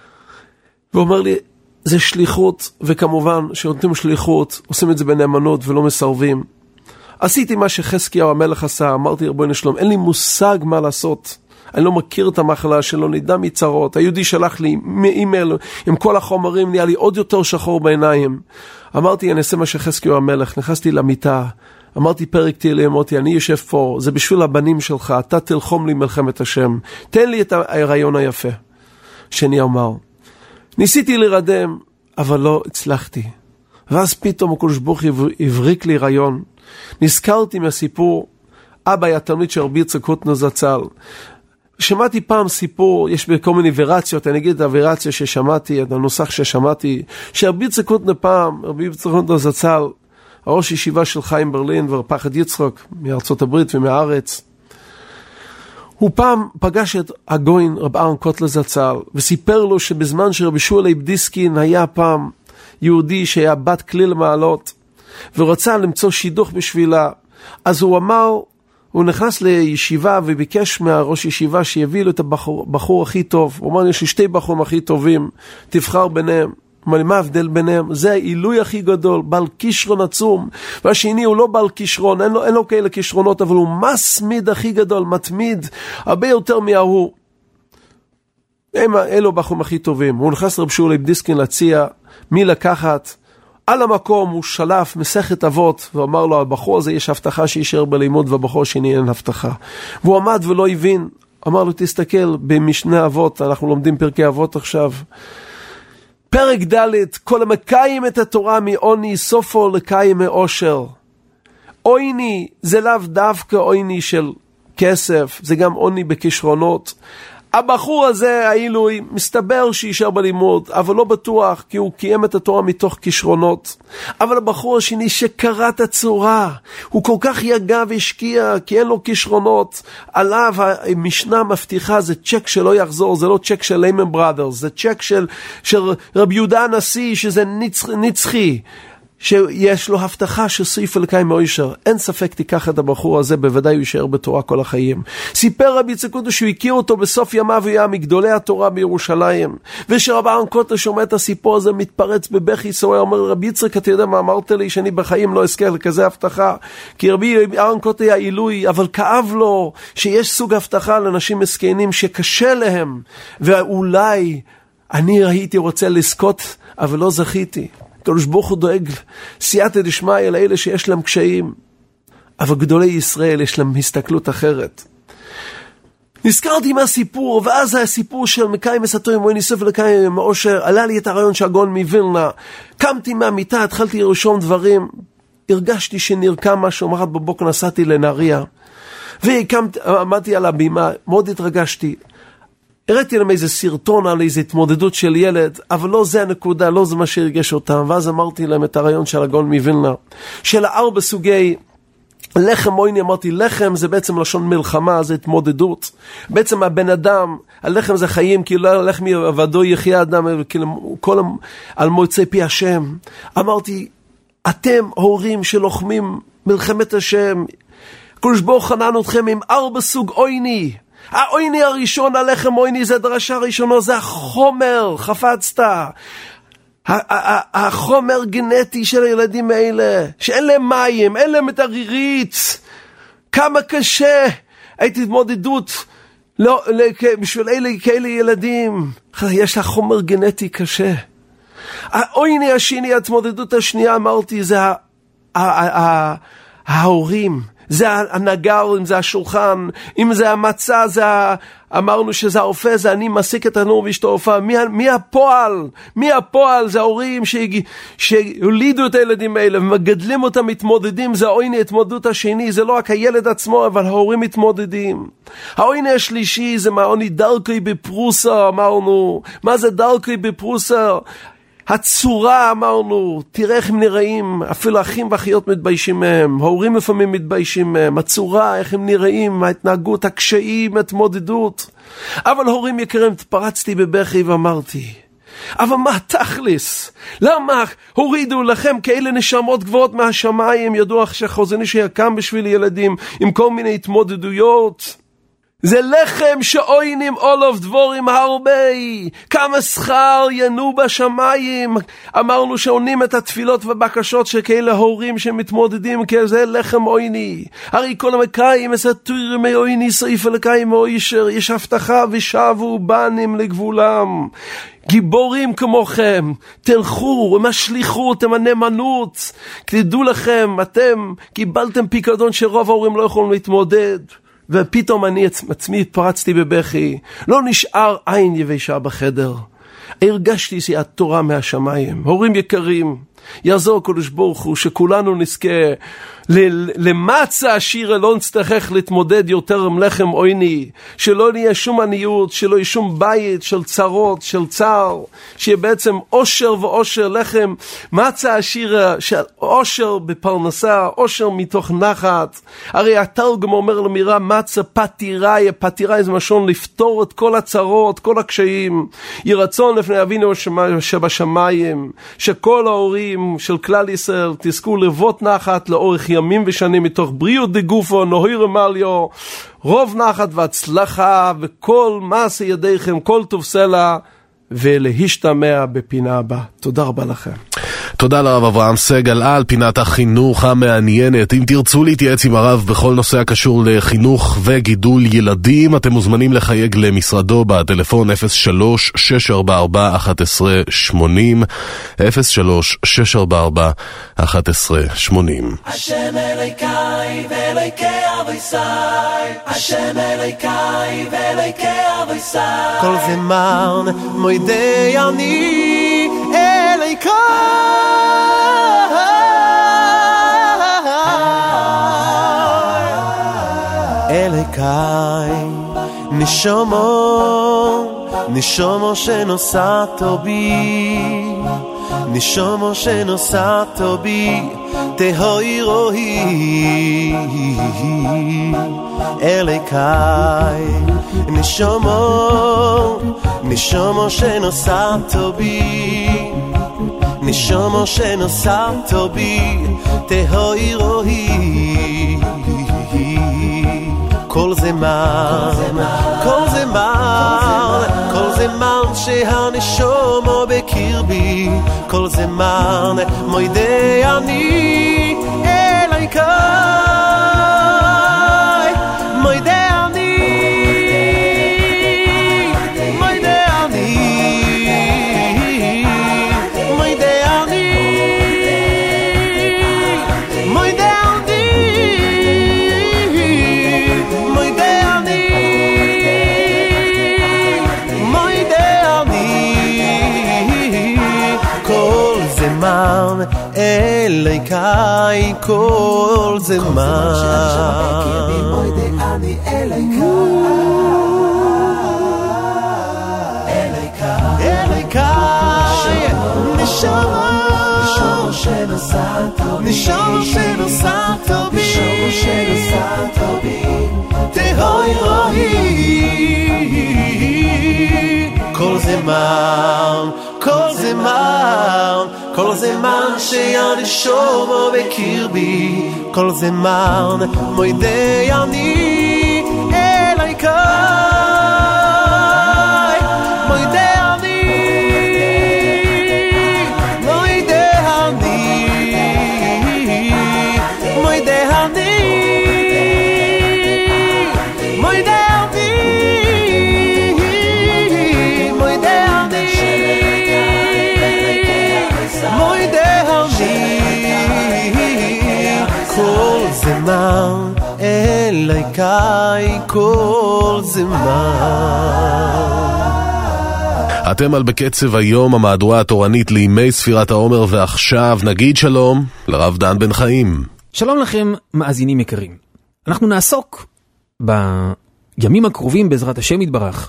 ואומר לי, זה שליחות, וכמובן שנותנים שליחות, עושים את זה בנאמנות ולא מסרבים. עשיתי מה שחזקיהו המלך עשה, אמרתי רבנו שלום, אין לי מושג מה לעשות. אני לא מכיר את המחלה שלו, נדע מצרות. היהודי שלח לי אימייל עם כל החומרים, נהיה לי עוד יותר שחור בעיניים. אמרתי, אני אעשה מה שחזקיהו המלך, נכנסתי למיטה, אמרתי פרק תהילים, אמרתי, אני יושב פה, זה בשביל הבנים שלך, אתה תלחום לי מלחמת השם, תן לי את הרעיון היפה. שני אמר, ניסיתי לרדם, אבל לא הצלחתי. ואז פתאום הקדוש ברוך הוא הבריק לי רעיון. נזכרתי מהסיפור, אבא היה תלמיד של רבי יצחק קוטנר זצ"ל. שמעתי פעם סיפור, יש בכל מיני וריאציות, אני אגיד את הווריאציה ששמעתי, את הנוסח ששמעתי, שרבי יצחק קוטנר פעם, רבי יצחק קוטנר זצ"ל, הראש ישיבה של חיים ברלין ורפחת יצחק מארצות הברית ומהארץ, הוא פעם פגש את הגוין רב אהרון קוטלר זצ"ל, וסיפר לו שבזמן שרבי שמואל אייבדיסקין היה פעם יהודי שהיה בת כליל מעלות, ורצה למצוא שידוך בשבילה, אז הוא אמר, הוא נכנס לישיבה וביקש מהראש ישיבה שיביא לו את הבחור בחור הכי טוב. הוא אמר, יש לי שתי בחורים הכי טובים, תבחר ביניהם. אמר לי, מה ההבדל ביניהם? זה העילוי הכי גדול, בעל כישרון עצום. והשני הוא לא בעל כישרון, אין לו, אין לו כאלה כישרונות, אבל הוא מסמיד הכי גדול, מתמיד, הרבה יותר מההוא. הם, אלו בחורים הכי טובים. הוא נכנס לרב שמואל אייבדיסקין להציע מי לקחת. על המקום הוא שלף מסכת אבות, ואמר לו, הבחור הזה יש הבטחה שישאר בלימוד, והבחור השני אין הבטחה. והוא עמד ולא הבין, אמר לו, תסתכל במשנה אבות, אנחנו לומדים פרקי אבות עכשיו. פרק ד', כל המקיים את התורה מעוני, סופו לקיים מאושר. עוני זה לאו דווקא עוני של כסף, זה גם עוני בכישרונות. הבחור הזה, העילוי, מסתבר שישאר בלימוד, אבל לא בטוח, כי הוא קיים את התורה מתוך כישרונות. אבל הבחור השני שקרא את הצורה, הוא כל כך יגע והשקיע, כי אין לו כישרונות. עליו המשנה מבטיחה, זה צ'ק שלא יחזור, זה לא צ'ק של ליימן בראדרס, זה צ'ק של, של רבי יהודה הנשיא, שזה נצח, נצחי. שיש לו הבטחה שסעיף אלוקי מאושר. אין ספק תיקח את הבחור הזה, בוודאי הוא יישאר בתורה כל החיים. סיפר רבי יצחק קוטש שהוא הכיר אותו בסוף ימיו, הוא היה מגדולי התורה בירושלים. ושרב אהרון קוטש שומע את הסיפור הזה, מתפרץ בבכי סוער, אומר רבי יצחק, אתה יודע מה אמרת לי? שאני בחיים לא אזכה לכזה הבטחה. כי רבי אהרון קוטש היה עילוי, אבל כאב לו שיש סוג הבטחה לאנשים מסכנים שקשה להם, ואולי אני הייתי רוצה לזכות, אבל לא זכיתי. הקדוש ברוך הוא דואג סייעתא דשמיא לאלה שיש להם קשיים, אבל גדולי ישראל יש להם הסתכלות אחרת. נזכרתי מהסיפור, ואז הסיפור של מקיים מסתורים מוין יוסף ולקיים מאושר, עלה לי את הרעיון של הגאון מווילנה, קמתי מהמיטה, התחלתי לרשום דברים, הרגשתי שנרקם משהו, מחר בבוקר נסעתי לנהריה, ועמדתי על הבימה, מאוד התרגשתי, הראיתי להם איזה סרטון על איזו התמודדות של ילד, אבל לא זה הנקודה, לא זה מה שהרגש אותם, ואז אמרתי להם את הרעיון של הגאון מווילנה, של ארבע סוגי לחם עוני, אמרתי, לחם זה בעצם לשון מלחמה, זה התמודדות. בעצם הבן אדם, הלחם זה חיים, כאילו הלחם עבדו יחיה אדם, כאילו כל על מוצאי פי השם. אמרתי, אתם הורים שלוחמים מלחמת השם, הקדוש ברוך הוא חנן אתכם עם ארבע סוג עוני. העוני הראשון, הלחם עוני, זה דרשה ראשונו, זה החומר, חפצת. החומר גנטי של הילדים האלה, שאין להם מים, אין להם את הרירית, כמה קשה הייתי התמודדות לא, בשביל אלה כאלה ילדים, יש לה חומר גנטי קשה. העוני השני, התמודדות השנייה, אמרתי, זה ההורים, זה הנגר, אם זה השולחן, אם זה המצה, זה אמרנו שזה האופה, זה אני מסיק את הנור ואשתו אופה. מי, מי הפועל? מי הפועל? זה ההורים שהולידו את הילדים האלה ומגדלים אותם, מתמודדים. זה העוני, התמודדות השני, זה לא רק הילד עצמו, אבל ההורים מתמודדים. העוני השלישי זה מהעוני דרכי בפרוסה, אמרנו. מה זה דרכי בפרוסה? הצורה, אמרנו, תראה איך הם נראים, אפילו אחים ואחיות מתביישים מהם, ההורים לפעמים מתביישים מהם, הצורה, איך הם נראים, ההתנהגות, הקשיים, התמודדות. אבל הורים יקרים, פרצתי בבכי ואמרתי, אבל מה תכלס? למה הורידו לכם כאלה נשמות גבוהות מהשמיים, ידוע שחוזני שיקם בשביל ילדים עם כל מיני התמודדויות? זה לחם שעוינים אולוב דבורים הרבה, כמה שכר יינו בשמיים. אמרנו שעונים את התפילות ובקשות שכאלה הורים שמתמודדים, כי זה לחם עויני. הרי כל המקיים מסתורים מעויני סעיף אלוקי מאושר, יש הבטחה ושבו בנים לגבולם. גיבורים כמוכם, תלכו עם השליחות, עם הנאמנות, תדעו לכם, אתם קיבלתם פיקדון שרוב ההורים לא יכולים להתמודד. ופתאום אני עצמי התפרצתי בבכי, לא נשאר עין יבשה בחדר, הרגשתי שיעת תורה מהשמיים. הורים יקרים, יעזור הקדוש ברוך הוא שכולנו נזכה למצה עשיר, לא נצטרך להתמודד יותר עם לחם עוני, שלא נהיה שום עניות, שלא יהיה שום בית של צרות, של צער, שיהיה בעצם אושר ואושר, לחם מצה עשיר, אושר בפרנסה, אושר מתוך נחת. הרי התרגום אומר למירה מצה פתיראי, פתיראי זה משון לפתור את כל הצרות, כל הקשיים. יהי רצון לפני אבינו שבשמיים, שכל ההורים של כלל ישראל תזכו לבות נחת לאורך ימים ושנים, מתוך בריאות דגופו, נוהי רמליו, רוב נחת והצלחה, וכל מעשה ידיכם, כל טוב סלע, ולהשתמע בפינה הבאה. תודה רבה לכם. תודה לרב אברהם סגל על פינת החינוך המעניינת. אם תרצו להתייעץ עם הרב בכל נושא הקשור לחינוך וגידול ילדים, אתם מוזמנים לחייג למשרדו בטלפון אפס שלוש שש ארבע ארבע אחת עשרה שמונים, אפס שלוש שש ארבע ארבע אחת עשרה שמונים. השם אלוקי ואלוקי אבותיי, השם אלוקי ואלוקי אבותיי, כל זמן מוידי אני אלוקי אלוקי נשומו נשומו שנוסעתו בי נשומו שנוסעתו בי תהוי רואי אלוקי נשומו נשומו שנוסעתו בי נשמה שנוסעת בי תהוי רואי כל זמן כל זמן כל זמן שהנשמה בקרבי כל זמן מוידה אני אליי קי מוידה אני מוידה אני מוידה אני מוידה אני מוידה אני מוידה אני כל זמן אליי קי כל זמן אני אליי קי אליי קי אליי קי נשמה נשמה שנוסעת בי נשמה שנוסעת בי נשמה שנוסעת בי תהוי רואי כל זמן כל זמן כל זמן שהנשמה בקרבי כל זמן מוידה אני אליי קי מוידה אני מוידה אני מוידה אני מוידה אני מוידה אני מוידה אני כל זמן אליי קי כל זמן. אתם על בקצב היום, המהדורה התורנית לימי ספירת העומר, ועכשיו נגיד שלום לרב דן בן חיים. שלום לכם מאזינים יקרים. אנחנו נעסוק בימים הקרובים בעזרת השם יתברך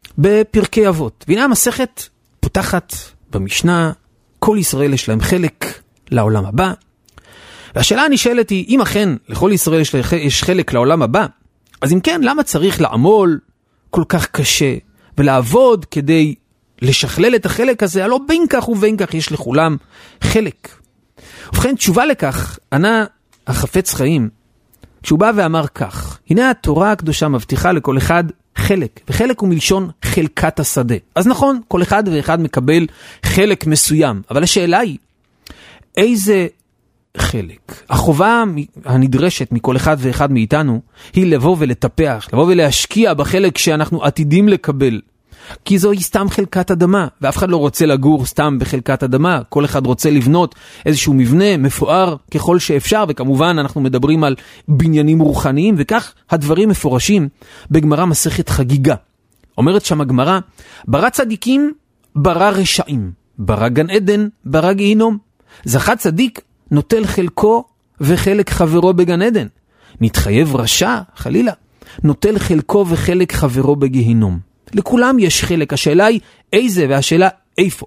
בפרקי אבות. והנה המסכת פותחת במשנה, כל ישראל יש להם חלק לעולם הבא. והשאלה הנשאלת היא, אם אכן לכל ישראל יש חלק לעולם הבא, אז אם כן, למה צריך לעמול כל כך קשה ולעבוד כדי לשכלל את החלק הזה? הלא בין כך ובין כך יש לכולם חלק. ובכן, תשובה לכך ענה החפץ חיים, כשהוא בא ואמר כך, הנה התורה הקדושה מבטיחה לכל אחד חלק, וחלק הוא מלשון חלקת השדה. אז נכון, כל אחד ואחד מקבל חלק מסוים, אבל השאלה היא, איזה חלק? החובה הנדרשת מכל אחד ואחד מאיתנו היא לבוא ולטפח, לבוא ולהשקיע בחלק שאנחנו עתידים לקבל. כי זוהי סתם חלקת אדמה, ואף אחד לא רוצה לגור סתם בחלקת אדמה, כל אחד רוצה לבנות איזשהו מבנה מפואר ככל שאפשר, וכמובן אנחנו מדברים על בניינים רוחניים, וכך הדברים מפורשים בגמרא מסכת חגיגה. אומרת שם הגמרא, ברא צדיקים, ברא רשעים, ברא גן עדן, ברא גיהינום. זכה צדיק, נוטל חלקו וחלק חברו בגן עדן. נתחייב רשע, חלילה, נוטל חלקו וחלק חברו בגיהינום. לכולם יש חלק, השאלה היא איזה והשאלה איפה.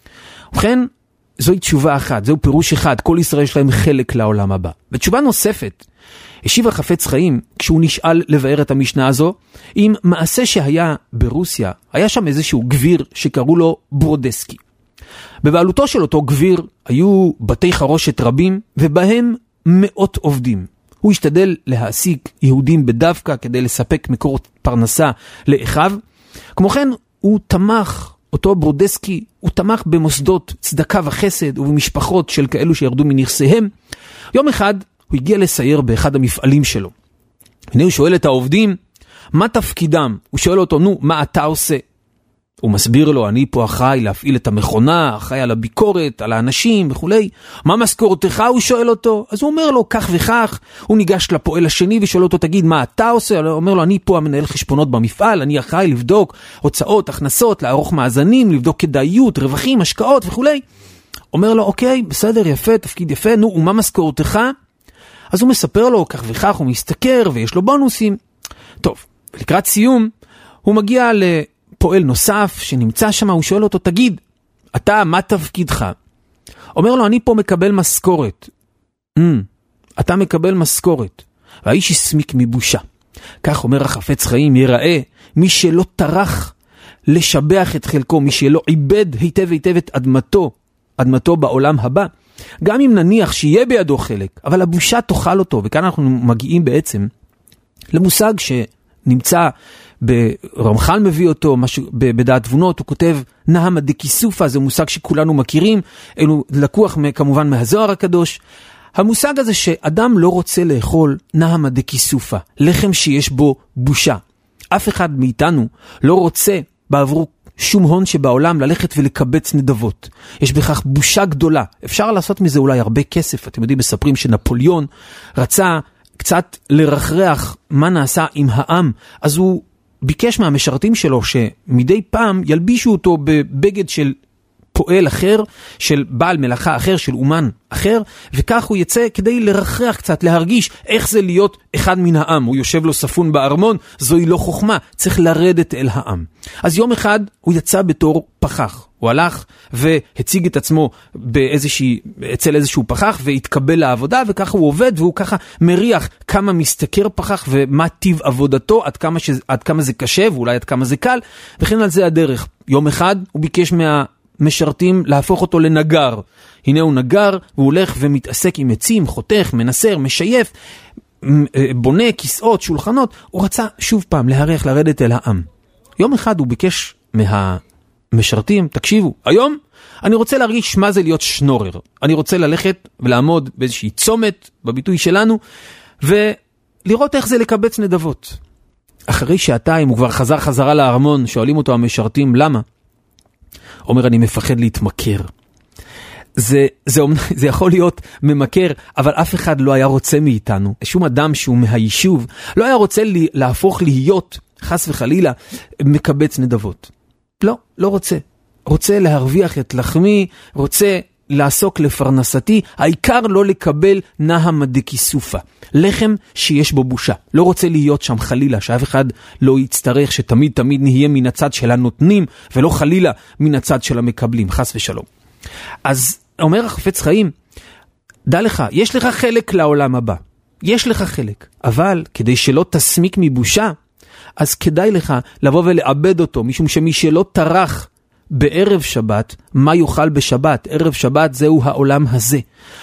ובכן, זוהי תשובה אחת, זהו פירוש אחד, כל ישראל יש להם חלק לעולם הבא. ותשובה נוספת, השיב החפץ חיים, כשהוא נשאל לבאר את המשנה הזו, עם מעשה שהיה ברוסיה, היה שם איזשהו גביר שקראו לו ברודסקי. בבעלותו של אותו גביר היו בתי חרושת רבים, ובהם מאות עובדים. הוא השתדל להעסיק יהודים בדווקא כדי לספק מקור פרנסה לאחיו. כמו כן, הוא תמך, אותו ברודסקי, הוא תמך במוסדות צדקה וחסד ובמשפחות של כאלו שירדו מנכסיהם. יום אחד הוא הגיע לסייר באחד המפעלים שלו. הנה הוא שואל את העובדים, מה תפקידם? הוא שואל אותו, נו, מה אתה עושה? הוא מסביר לו, אני פה אחראי להפעיל את המכונה, אחראי על הביקורת, על האנשים וכו'. מה משכורתך? הוא שואל אותו. אז הוא אומר לו, כך וכך. הוא ניגש לפועל השני ושואל אותו, תגיד, מה אתה עושה? הוא אומר לו, אני פה המנהל חשבונות במפעל, אני אחראי לבדוק הוצאות, הכנסות, לערוך מאזנים, לבדוק כדאיות, רווחים, השקעות וכו'. אומר לו, אוקיי, בסדר, יפה, תפקיד יפה, נו, ומה משכורתך? אז הוא מספר לו, כך וכך, הוא מסתכר ויש לו בונוסים. טוב, לקראת סיום, הוא מגיע ל... פועל נוסף שנמצא שם, הוא שואל אותו, תגיד, אתה, מה תפקידך? אומר לו, אני פה מקבל משכורת. Mm, אתה מקבל משכורת. והאיש הסמיק מבושה. כך אומר החפץ חיים, יראה מי שלא טרח לשבח את חלקו, מי שלא עיבד היטב היטב את אדמתו, אדמתו בעולם הבא, גם אם נניח שיהיה בידו חלק, אבל הבושה תאכל אותו, וכאן אנחנו מגיעים בעצם למושג שנמצא, ברמח"ל מביא אותו, משהו, בדעת תבונות, הוא כותב נהמה דקיסופה, זה מושג שכולנו מכירים, אלו לקוח כמובן מהזוהר הקדוש, המושג הזה שאדם לא רוצה לאכול נהמה דקיסופה, לחם שיש בו בושה. אף אחד מאיתנו לא רוצה בעבור שום הון שבעולם ללכת ולקבץ נדבות. יש בכך בושה גדולה. אפשר לעשות מזה אולי הרבה כסף. אתם יודעים, מספרים שנפוליאון רצה קצת לרחרח מה נעשה עם העם, אז הוא ביקש מהמשרתים שלו שמדי פעם ילבישו אותו בבגד של פועל אחר, של בעל מלאכה אחר, של אומן אחר, וכך הוא יצא כדי לרחרח קצת, להרגיש איך זה להיות אחד מן העם. הוא יושב לו ספון בארמון, זוהי לא חוכמה, צריך לרדת אל העם. אז יום אחד הוא יצא בתור פחח. הוא הלך והציג את עצמו באיזושהי, אצל איזשהו פחח והתקבל לעבודה, וככה הוא עובד, והוא ככה מריח כמה מסתכר פחח ומה טיב עבודתו, עד כמה, ש... עד כמה זה קשה ואולי עד כמה זה קל, וכן על זה הדרך. יום אחד הוא ביקש מה... משרתים להפוך אותו לנגר. הנה הוא נגר, והוא הולך ומתעסק עם עצים, חותך, מנסר, משייף, בונה כיסאות, שולחנות. הוא רצה שוב פעם להריח, לרדת אל העם. יום אחד הוא ביקש מהמשרתים, תקשיבו, היום אני רוצה להרגיש מה זה להיות שנורר. אני רוצה ללכת ולעמוד באיזושהי צומת, בביטוי שלנו, ולראות איך זה לקבץ נדבות. אחרי שעתיים הוא כבר חזר חזרה לארמון, שואלים אותו המשרתים, למה? אומר, אני מפחד להתמכר. זה, זה, זה יכול להיות ממכר, אבל אף אחד לא היה רוצה מאיתנו. שום אדם שהוא מהיישוב לא היה רוצה לי, להפוך להיות, חס וחלילה, מקבץ נדבות. לא, לא רוצה. רוצה להרוויח את לחמי, רוצה לעסוק לפרנסתי, העיקר לא לקבל נהמה דקיסופה. לחם שיש בו בושה. לא רוצה להיות שם חלילה, שאף אחד לא יצטרך, שתמיד תמיד נהיה מן הצד של הנותנים, ולא חלילה מן הצד של המקבלים, חס ושלום. אז אומר החפץ חיים, דע לך, יש לך חלק לעולם הבא. יש לך חלק. אבל כדי שלא תסמיק מבושה, אז כדאי לך לבוא ולעבד אותו, משום שמי שלא טרח בערב שבת, מה יוכל בשבת? ערב שבת זהו העולם הזה.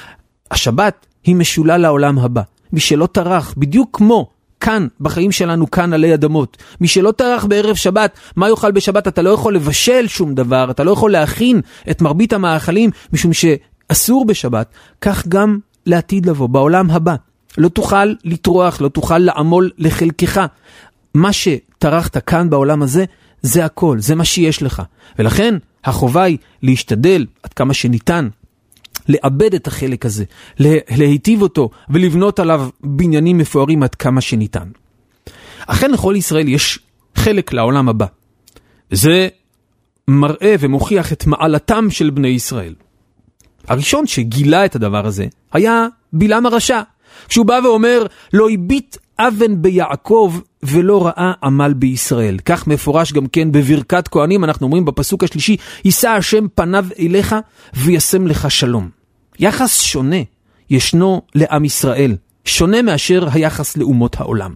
השבת היא משולה לעולם הבא. מי שלא טרח, בדיוק כמו כאן, בחיים שלנו, כאן עלי אדמות. מי שלא טרח בערב שבת, מה יוכל בשבת? אתה לא יכול לבשל שום דבר, אתה לא יכול להכין את מרבית המאכלים, משום שאסור בשבת, כך גם לעתיד לבוא, בעולם הבא. לא תוכל לטרוח, לא תוכל לעמול לחלקך. מה שטרחת כאן בעולם הזה, זה הכל, זה מה שיש לך. ולכן החובה היא להשתדל עד כמה שניתן, לאבד את החלק הזה, להיטיב אותו ולבנות עליו בניינים מפוארים עד כמה שניתן. אכן לכל ישראל יש חלק לעולם הבא. זה מראה ומוכיח את מעלתם של בני ישראל. הראשון שגילה את הדבר הזה היה בלעם הרשע. כשהוא בא ואומר, לא הביט אבן ביעקב ולא ראה עמל בישראל. כך מפורש גם כן בברכת כהנים, אנחנו אומרים בפסוק השלישי, יישא השם פניו אליך וישם לך שלום. יחס שונה ישנו לעם ישראל, שונה מאשר היחס לאומות העולם.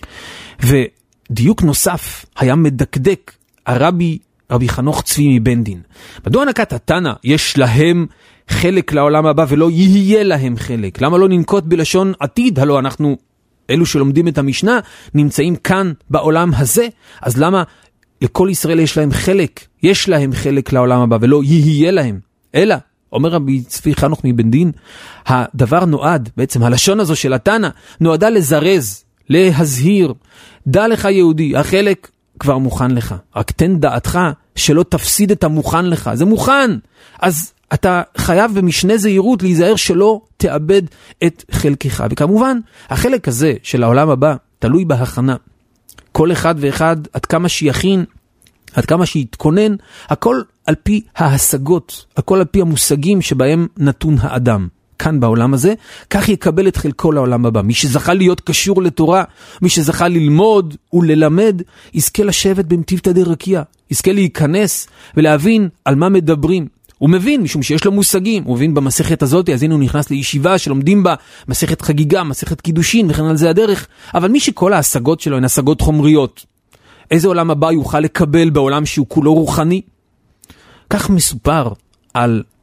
ודיוק נוסף היה מדקדק הרבי, רבי חנוך צבי מבן דין. מדוע נקט התנא יש להם חלק לעולם הבא ולא יהיה להם חלק? למה לא ננקוט בלשון עתיד? הלא אנחנו, אלו שלומדים את המשנה, נמצאים כאן בעולם הזה, אז למה לכל ישראל יש להם חלק, יש להם חלק לעולם הבא ולא יהיה להם? אלא, אומר רבי צבי חנוך מבן דין, הדבר נועד, בעצם הלשון הזו של התנא, נועדה לזרז, להזהיר, דע לך יהודי, החלק כבר מוכן לך, רק תן דעתך שלא תפסיד את המוכן לך, זה מוכן, אז אתה חייב במשנה זהירות להיזהר שלא תאבד את חלקך. וכמובן, החלק הזה של העולם הבא תלוי בהכנה. כל אחד ואחד, עד כמה שיכין, עד כמה שיתכונן, הכל על פי ההשגות, הכל על פי המושגים שבהם נתון האדם. כאן בעולם הזה, כך יקבל את חלקו לעולם הבא. מי שזכה להיות קשור לתורה, מי שזכה ללמוד וללמד, יזכה לשבת במטיבתא דרקיע, יזכה להיכנס ולהבין על מה מדברים. הוא מבין, משום שיש לו מושגים, הוא מבין במסכת הזאת, אז הנה הוא נכנס לישיבה שלומדים בה, מסכת חגיגה, מסכת קידושין, וכן על זה הדרך. אבל מי שכל ההשגות שלו הן השגות חומריות, איזה עולם הבא יוכל לקבל בעולם שהוא כולו רוחני? כך מסופר על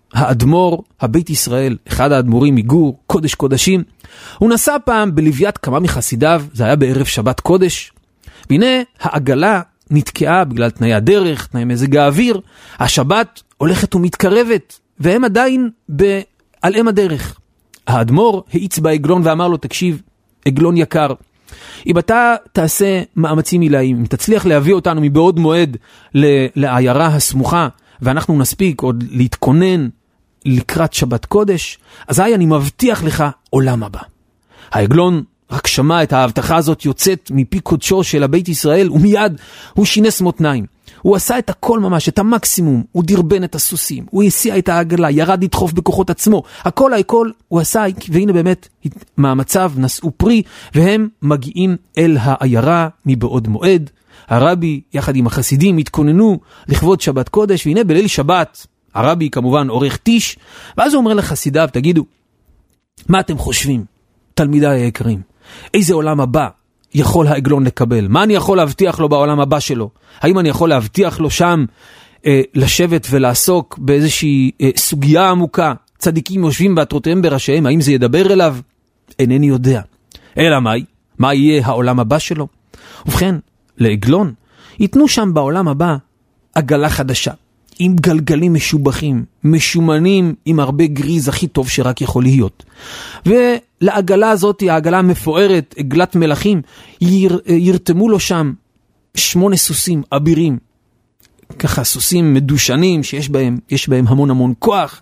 האדמו"ר, הבית ישראל, אחד האדמו"רים מגור, קודש קודשים, הוא נסע פעם בלוויית כמה מחסידיו, זה היה בערב שבת קודש, והנה העגלה נתקעה בגלל תנאי הדרך, תנאי מזג האוויר, השבת הולכת ומתקרבת, והם עדיין ב... על אם הדרך. האדמו"ר האיץ בעגלון ואמר לו, תקשיב, עגלון יקר, אם אתה תעשה מאמצים עילאיים, אם תצליח להביא אותנו מבעוד מועד לעיירה הסמוכה, ואנחנו נספיק עוד להתכונן לקראת שבת קודש, אז אני מבטיח לך עולם הבא. העגלון רק שמע את ההבטחה הזאת יוצאת מפי קודשו של הבית ישראל, ומיד הוא שינס מותניים. הוא עשה את הכל ממש, את המקסימום, הוא דרבן את הסוסים, הוא הסיע את העגלה, ירד לדחוף בכוחות עצמו, הכל הכל הוא עשה, והנה באמת מהמצב נשאו פרי, והם מגיעים אל העיירה מבעוד מועד. הרבי יחד עם החסידים התכוננו לכבוד שבת קודש, והנה בליל שבת, הרבי כמובן עורך טיש, ואז הוא אומר לחסידיו, תגידו, מה אתם חושבים, תלמידיי היקרים? איזה עולם הבא יכול העגלון לקבל? מה אני יכול להבטיח לו בעולם הבא שלו? האם אני יכול להבטיח לו שם אה, לשבת ולעסוק באיזושהי אה, סוגיה עמוקה? צדיקים יושבים בעטרותיהם בראשיהם, האם זה ידבר אליו? אינני יודע. אלא מה? מה יהיה העולם הבא שלו? ובכן, לעגלון ייתנו שם בעולם הבא עגלה חדשה, עם גלגלים משובחים, משומנים, עם הרבה גריז הכי טוב שרק יכול להיות. ולעגלה הזאת, העגלה המפוארת, עגלת מלכים, יר, ירתמו לו שם שמונה סוסים אבירים, ככה סוסים מדושנים שיש בהם, יש בהם המון המון כוח,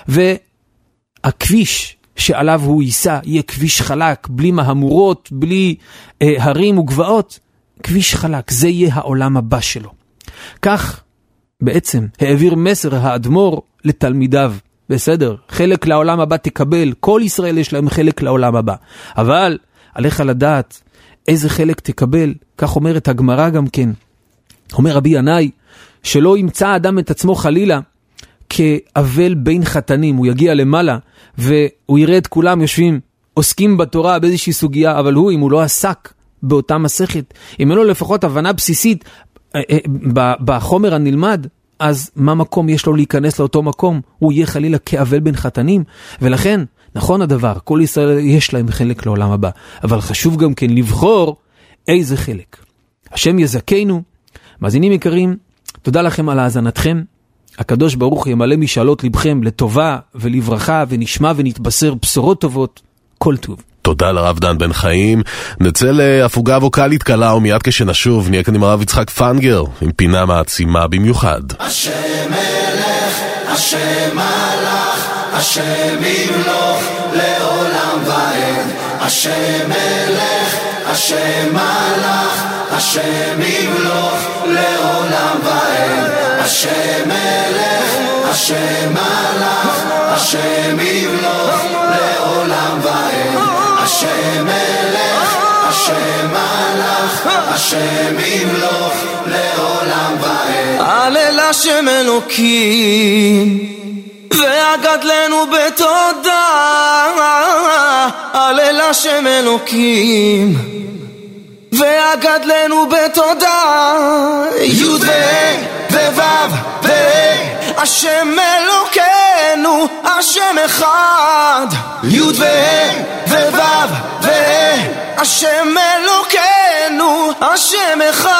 והכביש שעליו הוא ייסע יהיה כביש חלק, בלי מהמורות, בלי אה, הרים וגבעות, כביש חלק, זה יהיה העולם הבא שלו. כך בעצם העביר מסר האדמו"ר לתלמידיו, בסדר, חלק לעולם הבא תקבל, כל ישראל יש להם חלק לעולם הבא, אבל עליך לדעת איזה חלק תקבל, כך אומרת הגמרא גם כן, אומר רבי ינאי, שלא ימצא אדם את עצמו חלילה, כאבל בין חתנים, הוא יגיע למעלה, והוא יראה את כולם יושבים, עוסקים בתורה באיזושהי סוגיה, אבל הוא, אם הוא לא עסק באותה מסכת, אם אין לו לפחות הבנה בסיסית, בחומר הנלמד, אז מה מקום יש לו להיכנס לאותו מקום? הוא יהיה חלילה כאבל בין חתנים, ולכן, נכון הדבר, כל ישראל יש להם חלק לעולם הבא, אבל חשוב גם כן לבחור איזה חלק. השם יזכנו, מאזינים יקרים, תודה לכם על האזנתכם, הקדוש ברוך ימלא משאלות לבכם לטובה ולברכה, ונשמע ונתבשר בשורות טובות, כל טוב. תודה לרב דן בן חיים. נצא להפוגה ווקלית קלה, ומיד כשנשוב נהיה כאן עם הרב יצחק פנגר עם פינה מעצימה במיוחד. השם מלך, השם מלך, השם ימלוך לעולם ועד. השם מלך, השם מלך, השם ימלוך לעולם ועד. השם מלך, השם מלך, השם ימלוך לעולם ועד. השם מלך, השם מלך, השם ימלוך לעולם ועד. הלל השם אלוקים והגדלנו בתודה. הלל השם אלוקים והגדלנו בתודה. י' וו' וו' השם אלוקנו, השם אחד. י' וו' וו' השם אלוקנו, השם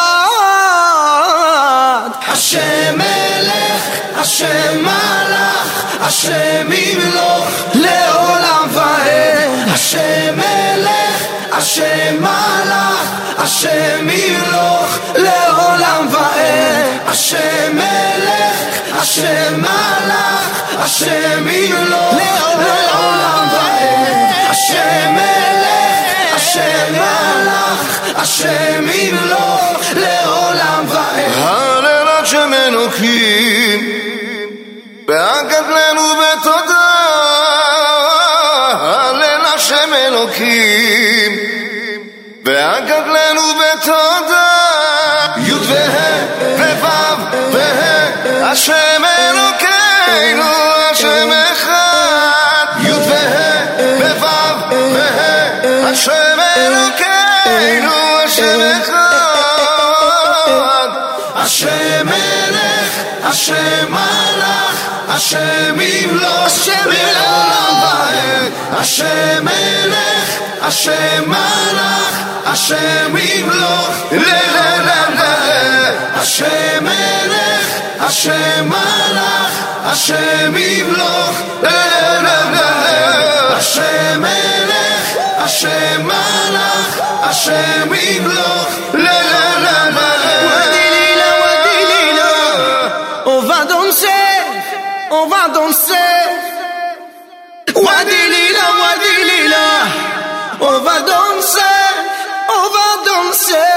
אחד. השם מלך, השם מלך, השם ימלוך לעולם ועד. השם מלך, השם מלך, השם ימלוך לעולם ועד. השם מלך, השם מלך, השם ימלוך לעולם ועד. השם מלך, השם מלך, השם ימלוך לעולם ועד. הלל השם אלוקים והגדלנו בתודה. הלל השם אלוקים והגדלנו בתודה. י' וו' וו' השם אלוקינו, השם אחד. י' וו' וו' השם אלוקינו, השם אחד. השם מלך, השם מלך, השם ימלוך לעולם ועד, השם מלך, השם מלך, השם ימלוך לעולם ועד, השם מלך, השם מלך, השם ימלוך לעולם ועד, השם מלך, השם מלך, השם ימלוך לעולם ועד. ודלילה ודלילה, on va danser, on va danser. Wadilila, wadilila, on va danser, on va danser.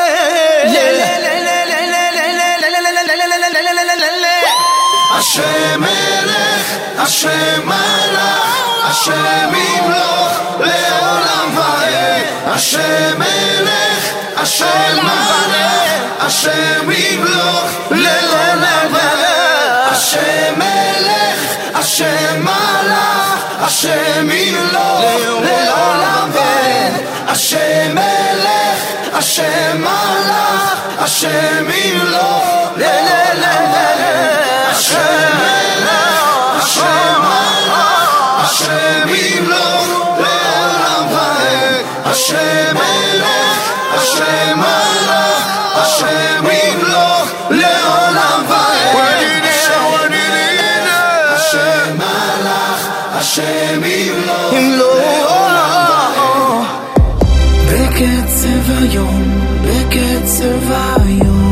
השם מלך, השם מלך, השם ימלוך לעולם ועד, השם מלך, השם מלך, השם ימלוך לעולם ועד, השם מלך, השם מלך, השם ימלוך לעולם ועד, השם מלך, השם מלך, השם ימלוך לעולם ועד, השם מלך, השם מלך, השם ימלוך לעולם ועד, השם מלך, השם מלך, השם ימלוך לעולם ועד, השם מלך, השם ימלוך לעולם ועד. בקצב היום, בקצב היום.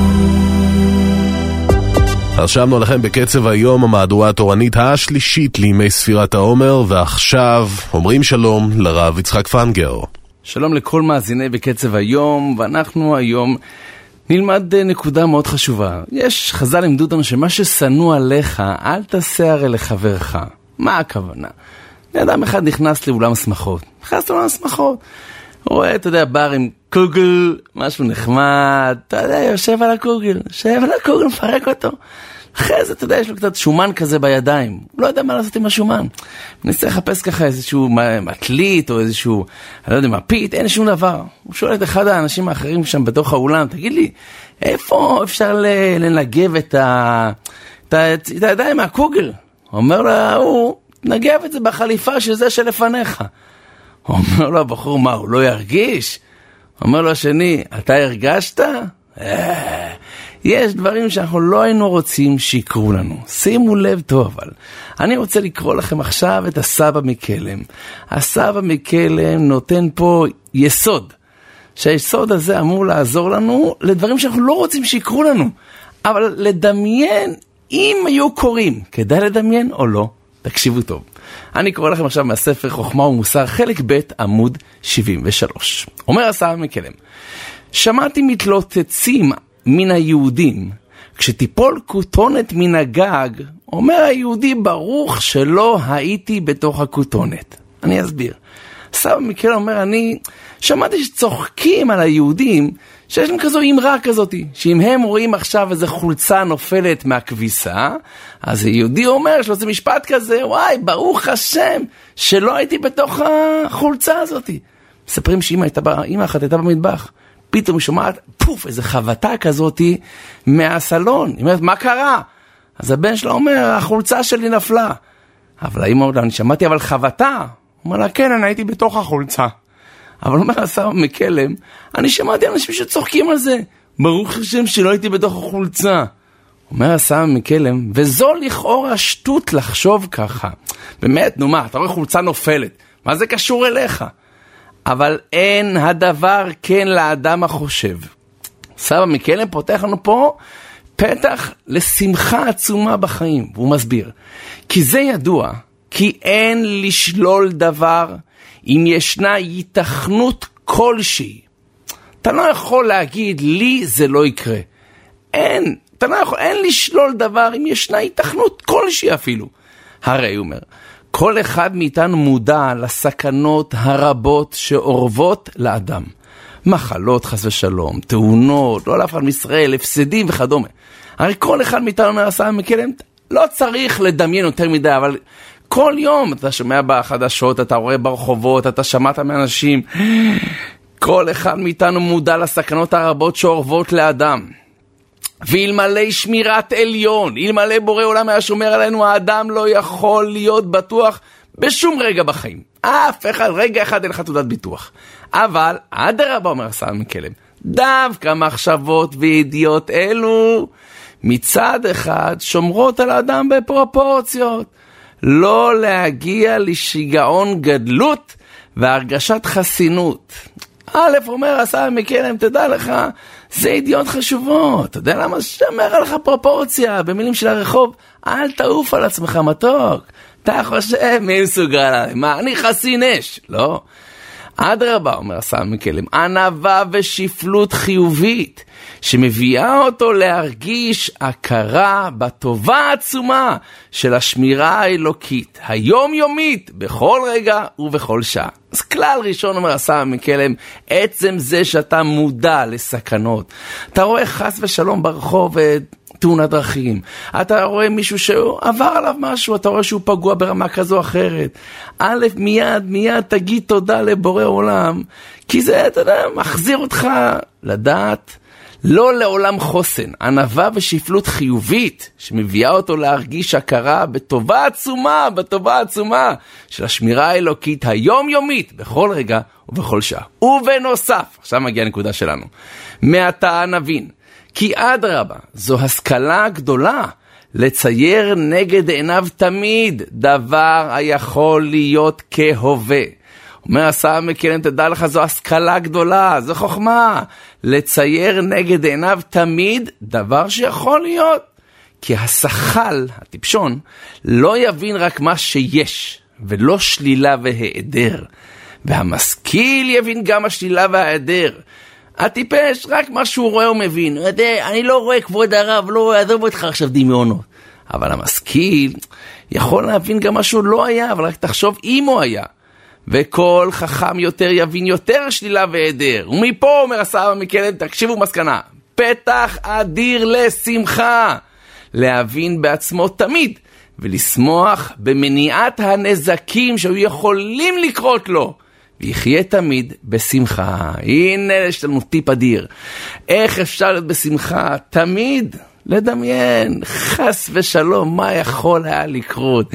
הרשמנו לכם בקצב היום המהדורה התורנית השלישית לימי ספירת העומר, ועכשיו אומרים שלום לרב יצחק פנגר. שלום לכל מאזיני בקצב היום, ואנחנו היום נלמד נקודה מאוד חשובה. יש חז"ל לימדו אותנו שמה ששנוא עליך אל תעשה הרי לחברך. מה הכוונה? אדם אחד נכנס לאולם שמחות, נכנס לאולם שמחות, רואה, אתה יודע, בר עם קוגל, משהו נחמד, אתה יודע, יושב על הקוגל, יושב על הקוגל, מפרק אותו. אחרי זה, אתה יודע, יש לו קצת שומן כזה בידיים, הוא לא יודע מה לעשות עם השומן. ניסה לחפש ככה איזשהו מטלית או איזשהו, אני לא יודע, מפית, אין שום דבר. הוא שואל את אחד האנשים האחרים שם בתוך האולם, תגיד לי, איפה אפשר לנגב את, ה... את, ה... את הידיים מהקוגל? הוא אומר לה, הוא נגב את זה בחליפה של זה שלפניך. הוא אומר לו, הבחור, מה, הוא לא ירגיש? הוא אומר לו השני, אתה הרגשת? יש דברים שאנחנו לא היינו רוצים שיקרו לנו. שימו לב טוב, אבל אני רוצה לקרוא לכם עכשיו את הסבא מקלם. הסבא מקלם נותן פה יסוד, שהיסוד הזה אמור לעזור לנו לדברים שאנחנו לא רוצים שיקרו לנו, אבל לדמיין אם היו קורים. כדאי לדמיין או לא? תקשיבו טוב. אני קורא לכם עכשיו מהספר חוכמה ומוסר, חלק ב' עמוד שבעים ושלוש. אומר הסבא מקלם, שמעתי מתלוצצים מן היהודים, כשתיפול כותונת מן הגג, אומר היהודי, ברוך שלא הייתי בתוך הכותונת. אני אסביר. הסבא מקלם אומר, אני שמעתי שצוחקים על היהודים, שיש להם כזו אמרה כזאת, שאם הם רואים עכשיו איזו חולצה נופלת מהכביסה, אז היהודי אומר, יש לו איזה משפט כזה, וואי, ברוך השם, שלא הייתי בתוך החולצה הזאת. מספרים שאמא אחת הייתה במטבח, פתאום היא שומעת, פוף, איזו חבטה כזאת מהסלון. היא אומרת, מה קרה? אז הבן שלה אומר, החולצה שלי נפלה. אבל האמא אומרת, אני שמעתי, אבל חבטה. הוא אומר לה, כן, אני הייתי בתוך החולצה. אבל אומר הסבא מקלם, אני שמעתי אנשים שצוחקים על זה. ברוך השם שלא הייתי בתוך החולצה. אומר הסבא מקלם, וזו לכאורה שטות לחשוב ככה. באמת, נו מה, אתה רואה חולצה נופלת. מה זה קשור אליך? אבל אין הדבר כן לאדם החושב. סבא מקלם פותח לנו פה פתח לשמחה עצומה בחיים. והוא מסביר, כי זה ידוע, כי אין לשלול דבר אם ישנה התכנות כלשהי. אתה לא יכול להגיד, לי זה לא יקרה. אין, אתה לא יכול, אין לשלול דבר אם ישנה התכנות כלשהי אפילו. הרי הוא אומר, כל אחד מאיתנו מודע לסכנות הרבות שאורבות לאדם. מחלות חס ושלום, תאונות, לא להפחד מישראל, הפסדים וכדומה. הרי כל אחד מאיתנו מהסבא מקלם, לא צריך לדמיין יותר מדי, אבל כל יום אתה שומע בחדשות, אתה רואה ברחובות, אתה שמעת מאנשים, כל אחד מאיתנו מודע לסכנות הרבות שאורבות לאדם. ואלמלא שמירת עליון, אלמלא בורא עולם היה שומר עלינו, האדם לא יכול להיות בטוח בשום רגע בחיים. אף אחד, רגע אחד אין לך תעודת ביטוח. אבל, אדרבה, אומר הסבא מקלם, דווקא מחשבות וידיעות אלו, מצד אחד שומרות על האדם בפרופורציות, לא להגיע לשיגעון גדלות והרגשת חסינות. א', אומר הסבא מקלם, תדע לך, זה ידיעות חשובות. אתה יודע למה שומר עליך פרופורציה? במילים של הרחוב, אל תעוף על עצמך מתוק. אתה חושב, מי מסוגל עליי? מה, אני חסין אש? לא. אדרבה, אומר הסבא מקלם, ענווה ושפלות חיובית, שמביאה אותו להרגיש הכרה בטובה העצומה של השמירה האלוקית, היומיומית, בכל רגע ובכל שעה. אז כלל ראשון, אומר הסבא מקלם, עצם זה שאתה מודע לסכנות. אתה רואה חס ושלום ברחוב תאונת דרכים, אתה רואה מישהו שעבר עליו משהו, אתה רואה שהוא פגוע ברמה כזו או אחרת. א', מיד, מיד תגיד תודה לבורא עולם, כי זה, אתה יודע, מחזיר אותך לדעת, לא לעולם חוסן, ענווה ושפלות חיובית, שמביאה אותו להרגיש הכרה בטובה עצומה, בטובה עצומה, של השמירה האלוקית היומיומית, בכל רגע ובכל שעה. ובנוסף, עכשיו מגיע הנקודה שלנו, מעתה נבין, כי אדרבה, זו השכלה גדולה, לצייר נגד עיניו תמיד דבר היכול להיות כהווה. אומר הסבא מקלם, תדע לך, זו השכלה גדולה, זו חוכמה, לצייר נגד עיניו תמיד דבר שיכול להיות. כי השחל, הטיפשון, לא יבין רק מה שיש, ולא שלילה והיעדר. והמשכיל יבין גם השלילה וההיעדר. הטיפש, רק מה שהוא רואה הוא מבין. אני לא רואה, כבוד הרב, לא יעזוב אותך עכשיו דמיונות. אבל המשכיל יכול להבין גם מה שהוא לא היה, אבל רק תחשוב אם הוא היה. וכל חכם יותר יבין יותר שלילה והיעדר. ומפה אומר הסבא מקלם, תקשיבו מסקנה, פתח אדיר לשמחה, להבין בעצמו תמיד, ולשמוח במניעת הנזקים שהיו יכולים לקרות לו, ויחיה תמיד בשמחה. הנה יש לנו טיפ אדיר, איך אפשר להיות בשמחה תמיד? לדמיין, חס ושלום, מה יכול היה לקרות?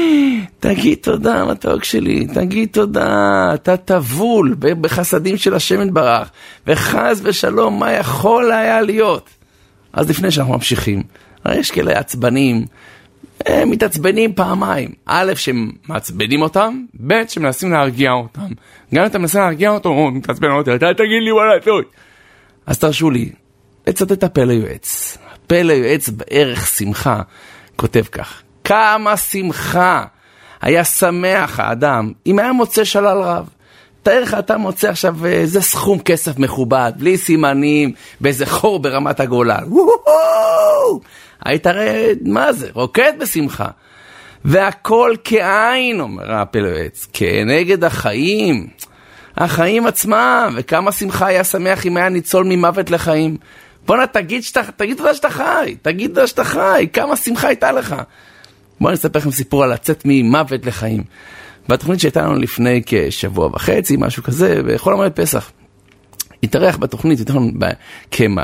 תגיד תודה, מתוק שלי, תגיד תודה, אתה תבול בחסדים של השם יתברך, וחס ושלום, מה יכול היה להיות? אז לפני שאנחנו ממשיכים, הרי יש כאלה עצבנים, הם מתעצבנים פעמיים. א', שהם מעצבנים אותם, ב', שמנסים להרגיע אותם. גם אם אתה מנסה להרגיע אותו, הוא מתעצבן אותם, אתה תגיד לי וואלה טוב. אז תרשו לי, לצטט את הפלא יועץ. הפלא יועץ בערך שמחה, כותב כך, כמה שמחה היה שמח האדם אם היה מוצא שלל רב. תאר לך, אתה מוצא עכשיו איזה סכום כסף מכובד, בלי סימנים, באיזה חור ברמת הגולן. וואו! היית הרי, מה זה? רוקד בשמחה. והכל כעין, אומר הפלא יועץ, כנגד החיים. החיים עצמם, וכמה שמחה היה שמח אם היה ניצול ממוות לחיים. בוא נה, תגיד שאתה, תגיד תודה שאתה חי, תגיד תודה שאתה חי, כמה שמחה הייתה לך. בואו נספר לכם סיפור על לצאת ממוות לחיים. בתוכנית שהייתה לנו לפני כשבוע וחצי, משהו כזה, בכל המועד פסח. התארח בתוכנית, כמה,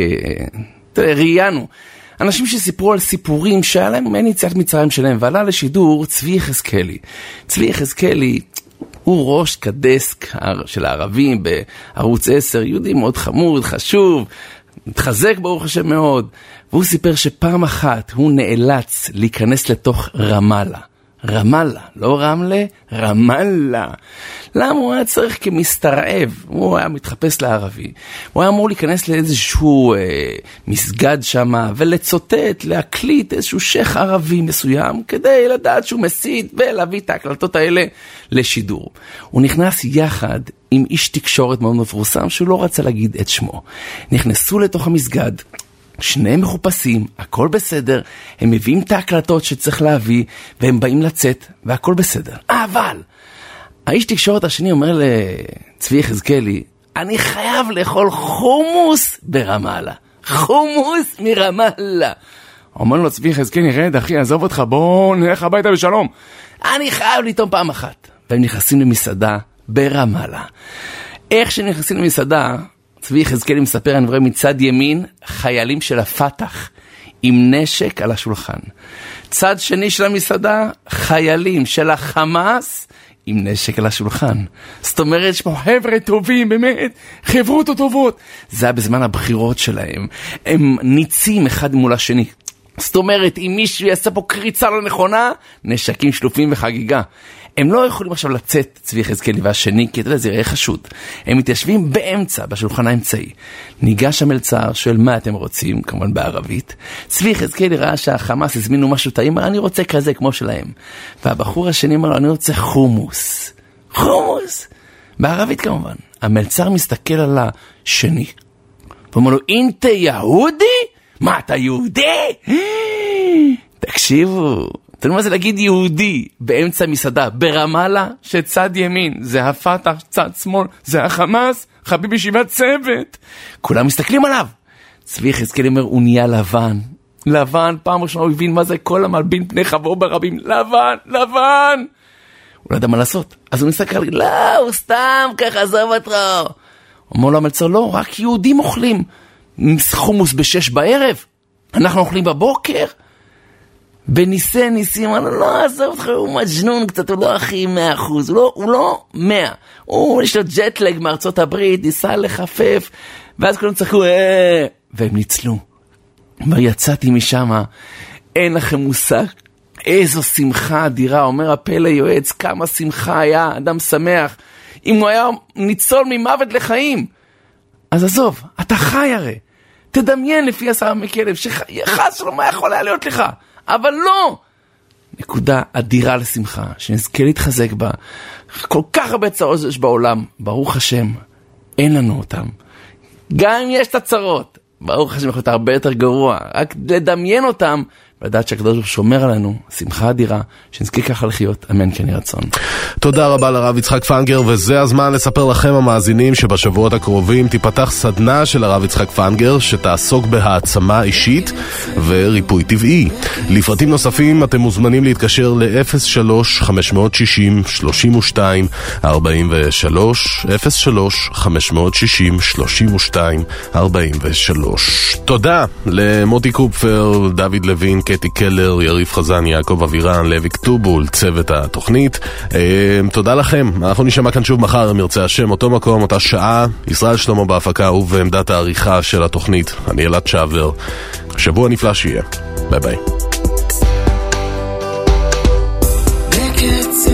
ראיינו, אנשים שסיפרו על סיפורים שהיה להם מעין יציאת מצרים שלהם, ועלה לשידור צבי יחזקאלי. צבי יחזקאלי הוא ראש קדסק של הערבים בערוץ עשר, יהודי מאוד חמוד, חשוב, מתחזק ברוך השם מאוד, והוא סיפר שפעם אחת הוא נאלץ להיכנס לתוך רמאללה. רמאללה, לא רמלה, רמאללה. למה הוא היה צריך כמסתרעב? הוא היה מתחפש לערבי. הוא היה אמור להיכנס לאיזשהו אה, מסגד שמה, ולצוטט, להקליט איזשהו שייך ערבי מסוים, כדי לדעת שהוא מסית, ולהביא את ההקלטות האלה לשידור. הוא נכנס יחד עם איש תקשורת מאוד מפורסם, שהוא לא רצה להגיד את שמו. נכנסו לתוך המסגד, שניהם מחופשים, הכל בסדר, הם מביאים את ההקלטות שצריך להביא, והם באים לצאת, והכל בסדר. אבל, האיש תקשורת השני אומר לצבי יחזקאלי, אני חייב לאכול חומוס ברמאללה. חומוס מרמאללה. אומר לו צבי יחזקאלי, רד אחי, עזוב אותך, בוא נלך הביתה בשלום. אני חייב לטעום פעם אחת. והם נכנסים למסעדה ברמאללה. איך שנכנסים למסעדה, צבי יחזקאלי מספר, אני רואה מצד ימין, חיילים של הפתח, עם נשק על השולחן. צד שני של המסעדה, חיילים של החמאס, עם נשק על השולחן. זאת אומרת, יש פה חבר'ה טובים, באמת, חברות טובות. זה היה בזמן הבחירות שלהם. הם ניצים אחד מול השני. זאת אומרת, אם מישהו יעשה פה קריצה לא נכונה, נשקים שלופים וחגיגה. הם לא יכולים עכשיו לצאת, צבי יחזקאלי והשני, כי אתה יודע, זה יראה חשוד. הם מתיישבים באמצע, בשולחן האמצעי. ניגש המלצר, שואל מה אתם רוצים, כמובן בערבית. צבי יחזקאלי ראה שהחמאס הזמינו משהו טעים, אני רוצה כזה כמו שלהם. והבחור השני אמר לו, אני רוצה חומוס. חומוס! בערבית כמובן. המלצר מסתכל על השני. ואומר לו, אינטה יהודי? מה, אתה יהודי? תקשיבו. אתה יודע מה זה להגיד יהודי באמצע מסעדה, ברמאללה שצד ימין, זה הפתח, צד שמאל, זה החמאס, חביב ישיבת צוות. כולם מסתכלים עליו. צבי יחזקאלי אומר, הוא נהיה לבן. לבן, פעם ראשונה הוא הבין מה זה כל המלבין פני חבור ברבים. לבן, לבן. הוא לא יודע מה לעשות. אז הוא מסתכל, לא, הוא סתם ככה, עזוב אותו. אומר לו המלצר, לא, רק יהודים אוכלים. חומוס בשש בערב. אנחנו אוכלים בבוקר. בניסי ניסים, אמרנו, לא, עזוב אותך, הוא מג'נון קצת, הוא לא הכי מאה אחוז, הוא לא, הוא לא מאה. הוא, יש לו ג'טלג מארצות הברית, ניסה לחפף, ואז כולם צחקו, אה, והם ניצלו. אבל יצאתי משם, אין לכם מושג, איזו שמחה אדירה, אומר הפלא יועץ, כמה שמחה היה, אדם שמח, אם הוא היה ניצול ממוות לחיים. אז עזוב, אתה חי הרי, תדמיין לפי הסבא מכלב, שחס שלא מה יכול היה להיות לך. אבל לא! נקודה אדירה לשמחה, שנזכה להתחזק בה. כל כך הרבה צרות יש בעולם, ברוך השם, אין לנו אותם. גם אם יש את הצרות, ברוך השם, יכול להיות הרבה יותר גרוע. רק לדמיין אותם, ולדעת שהקדוש ברוך הוא שומר עלינו, שמחה אדירה, שנזכה ככה לחיות, אמן כן יהי רצון. תודה רבה לרב יצחק פנגר, וזה הזמן לספר לכם המאזינים שבשבועות הקרובים תיפתח סדנה של הרב יצחק פנגר שתעסוק בהעצמה אישית וריפוי טבעי. לפרטים נוספים אתם מוזמנים להתקשר ל-אפס שלוש חמש שש אפס שלוש שתיים ארבע שלוש אפס שלוש חמש שש אפס שלוש שתיים ארבע שלוש. תודה למוטי קופפר, דוד לוין, קטי קלר, יריב חזן, יעקב אבירן, לוי כתובול, צוות התוכנית. תודה לכם. אנחנו נשמע כאן שוב מחר, אם ירצה השם, אותו מקום, אותה שעה. ישראל שלמה בהפקה ובעמדת העריכה של התוכנית. אני אלעד שעבר. שבוע נפלא שיהיה. ביי ביי.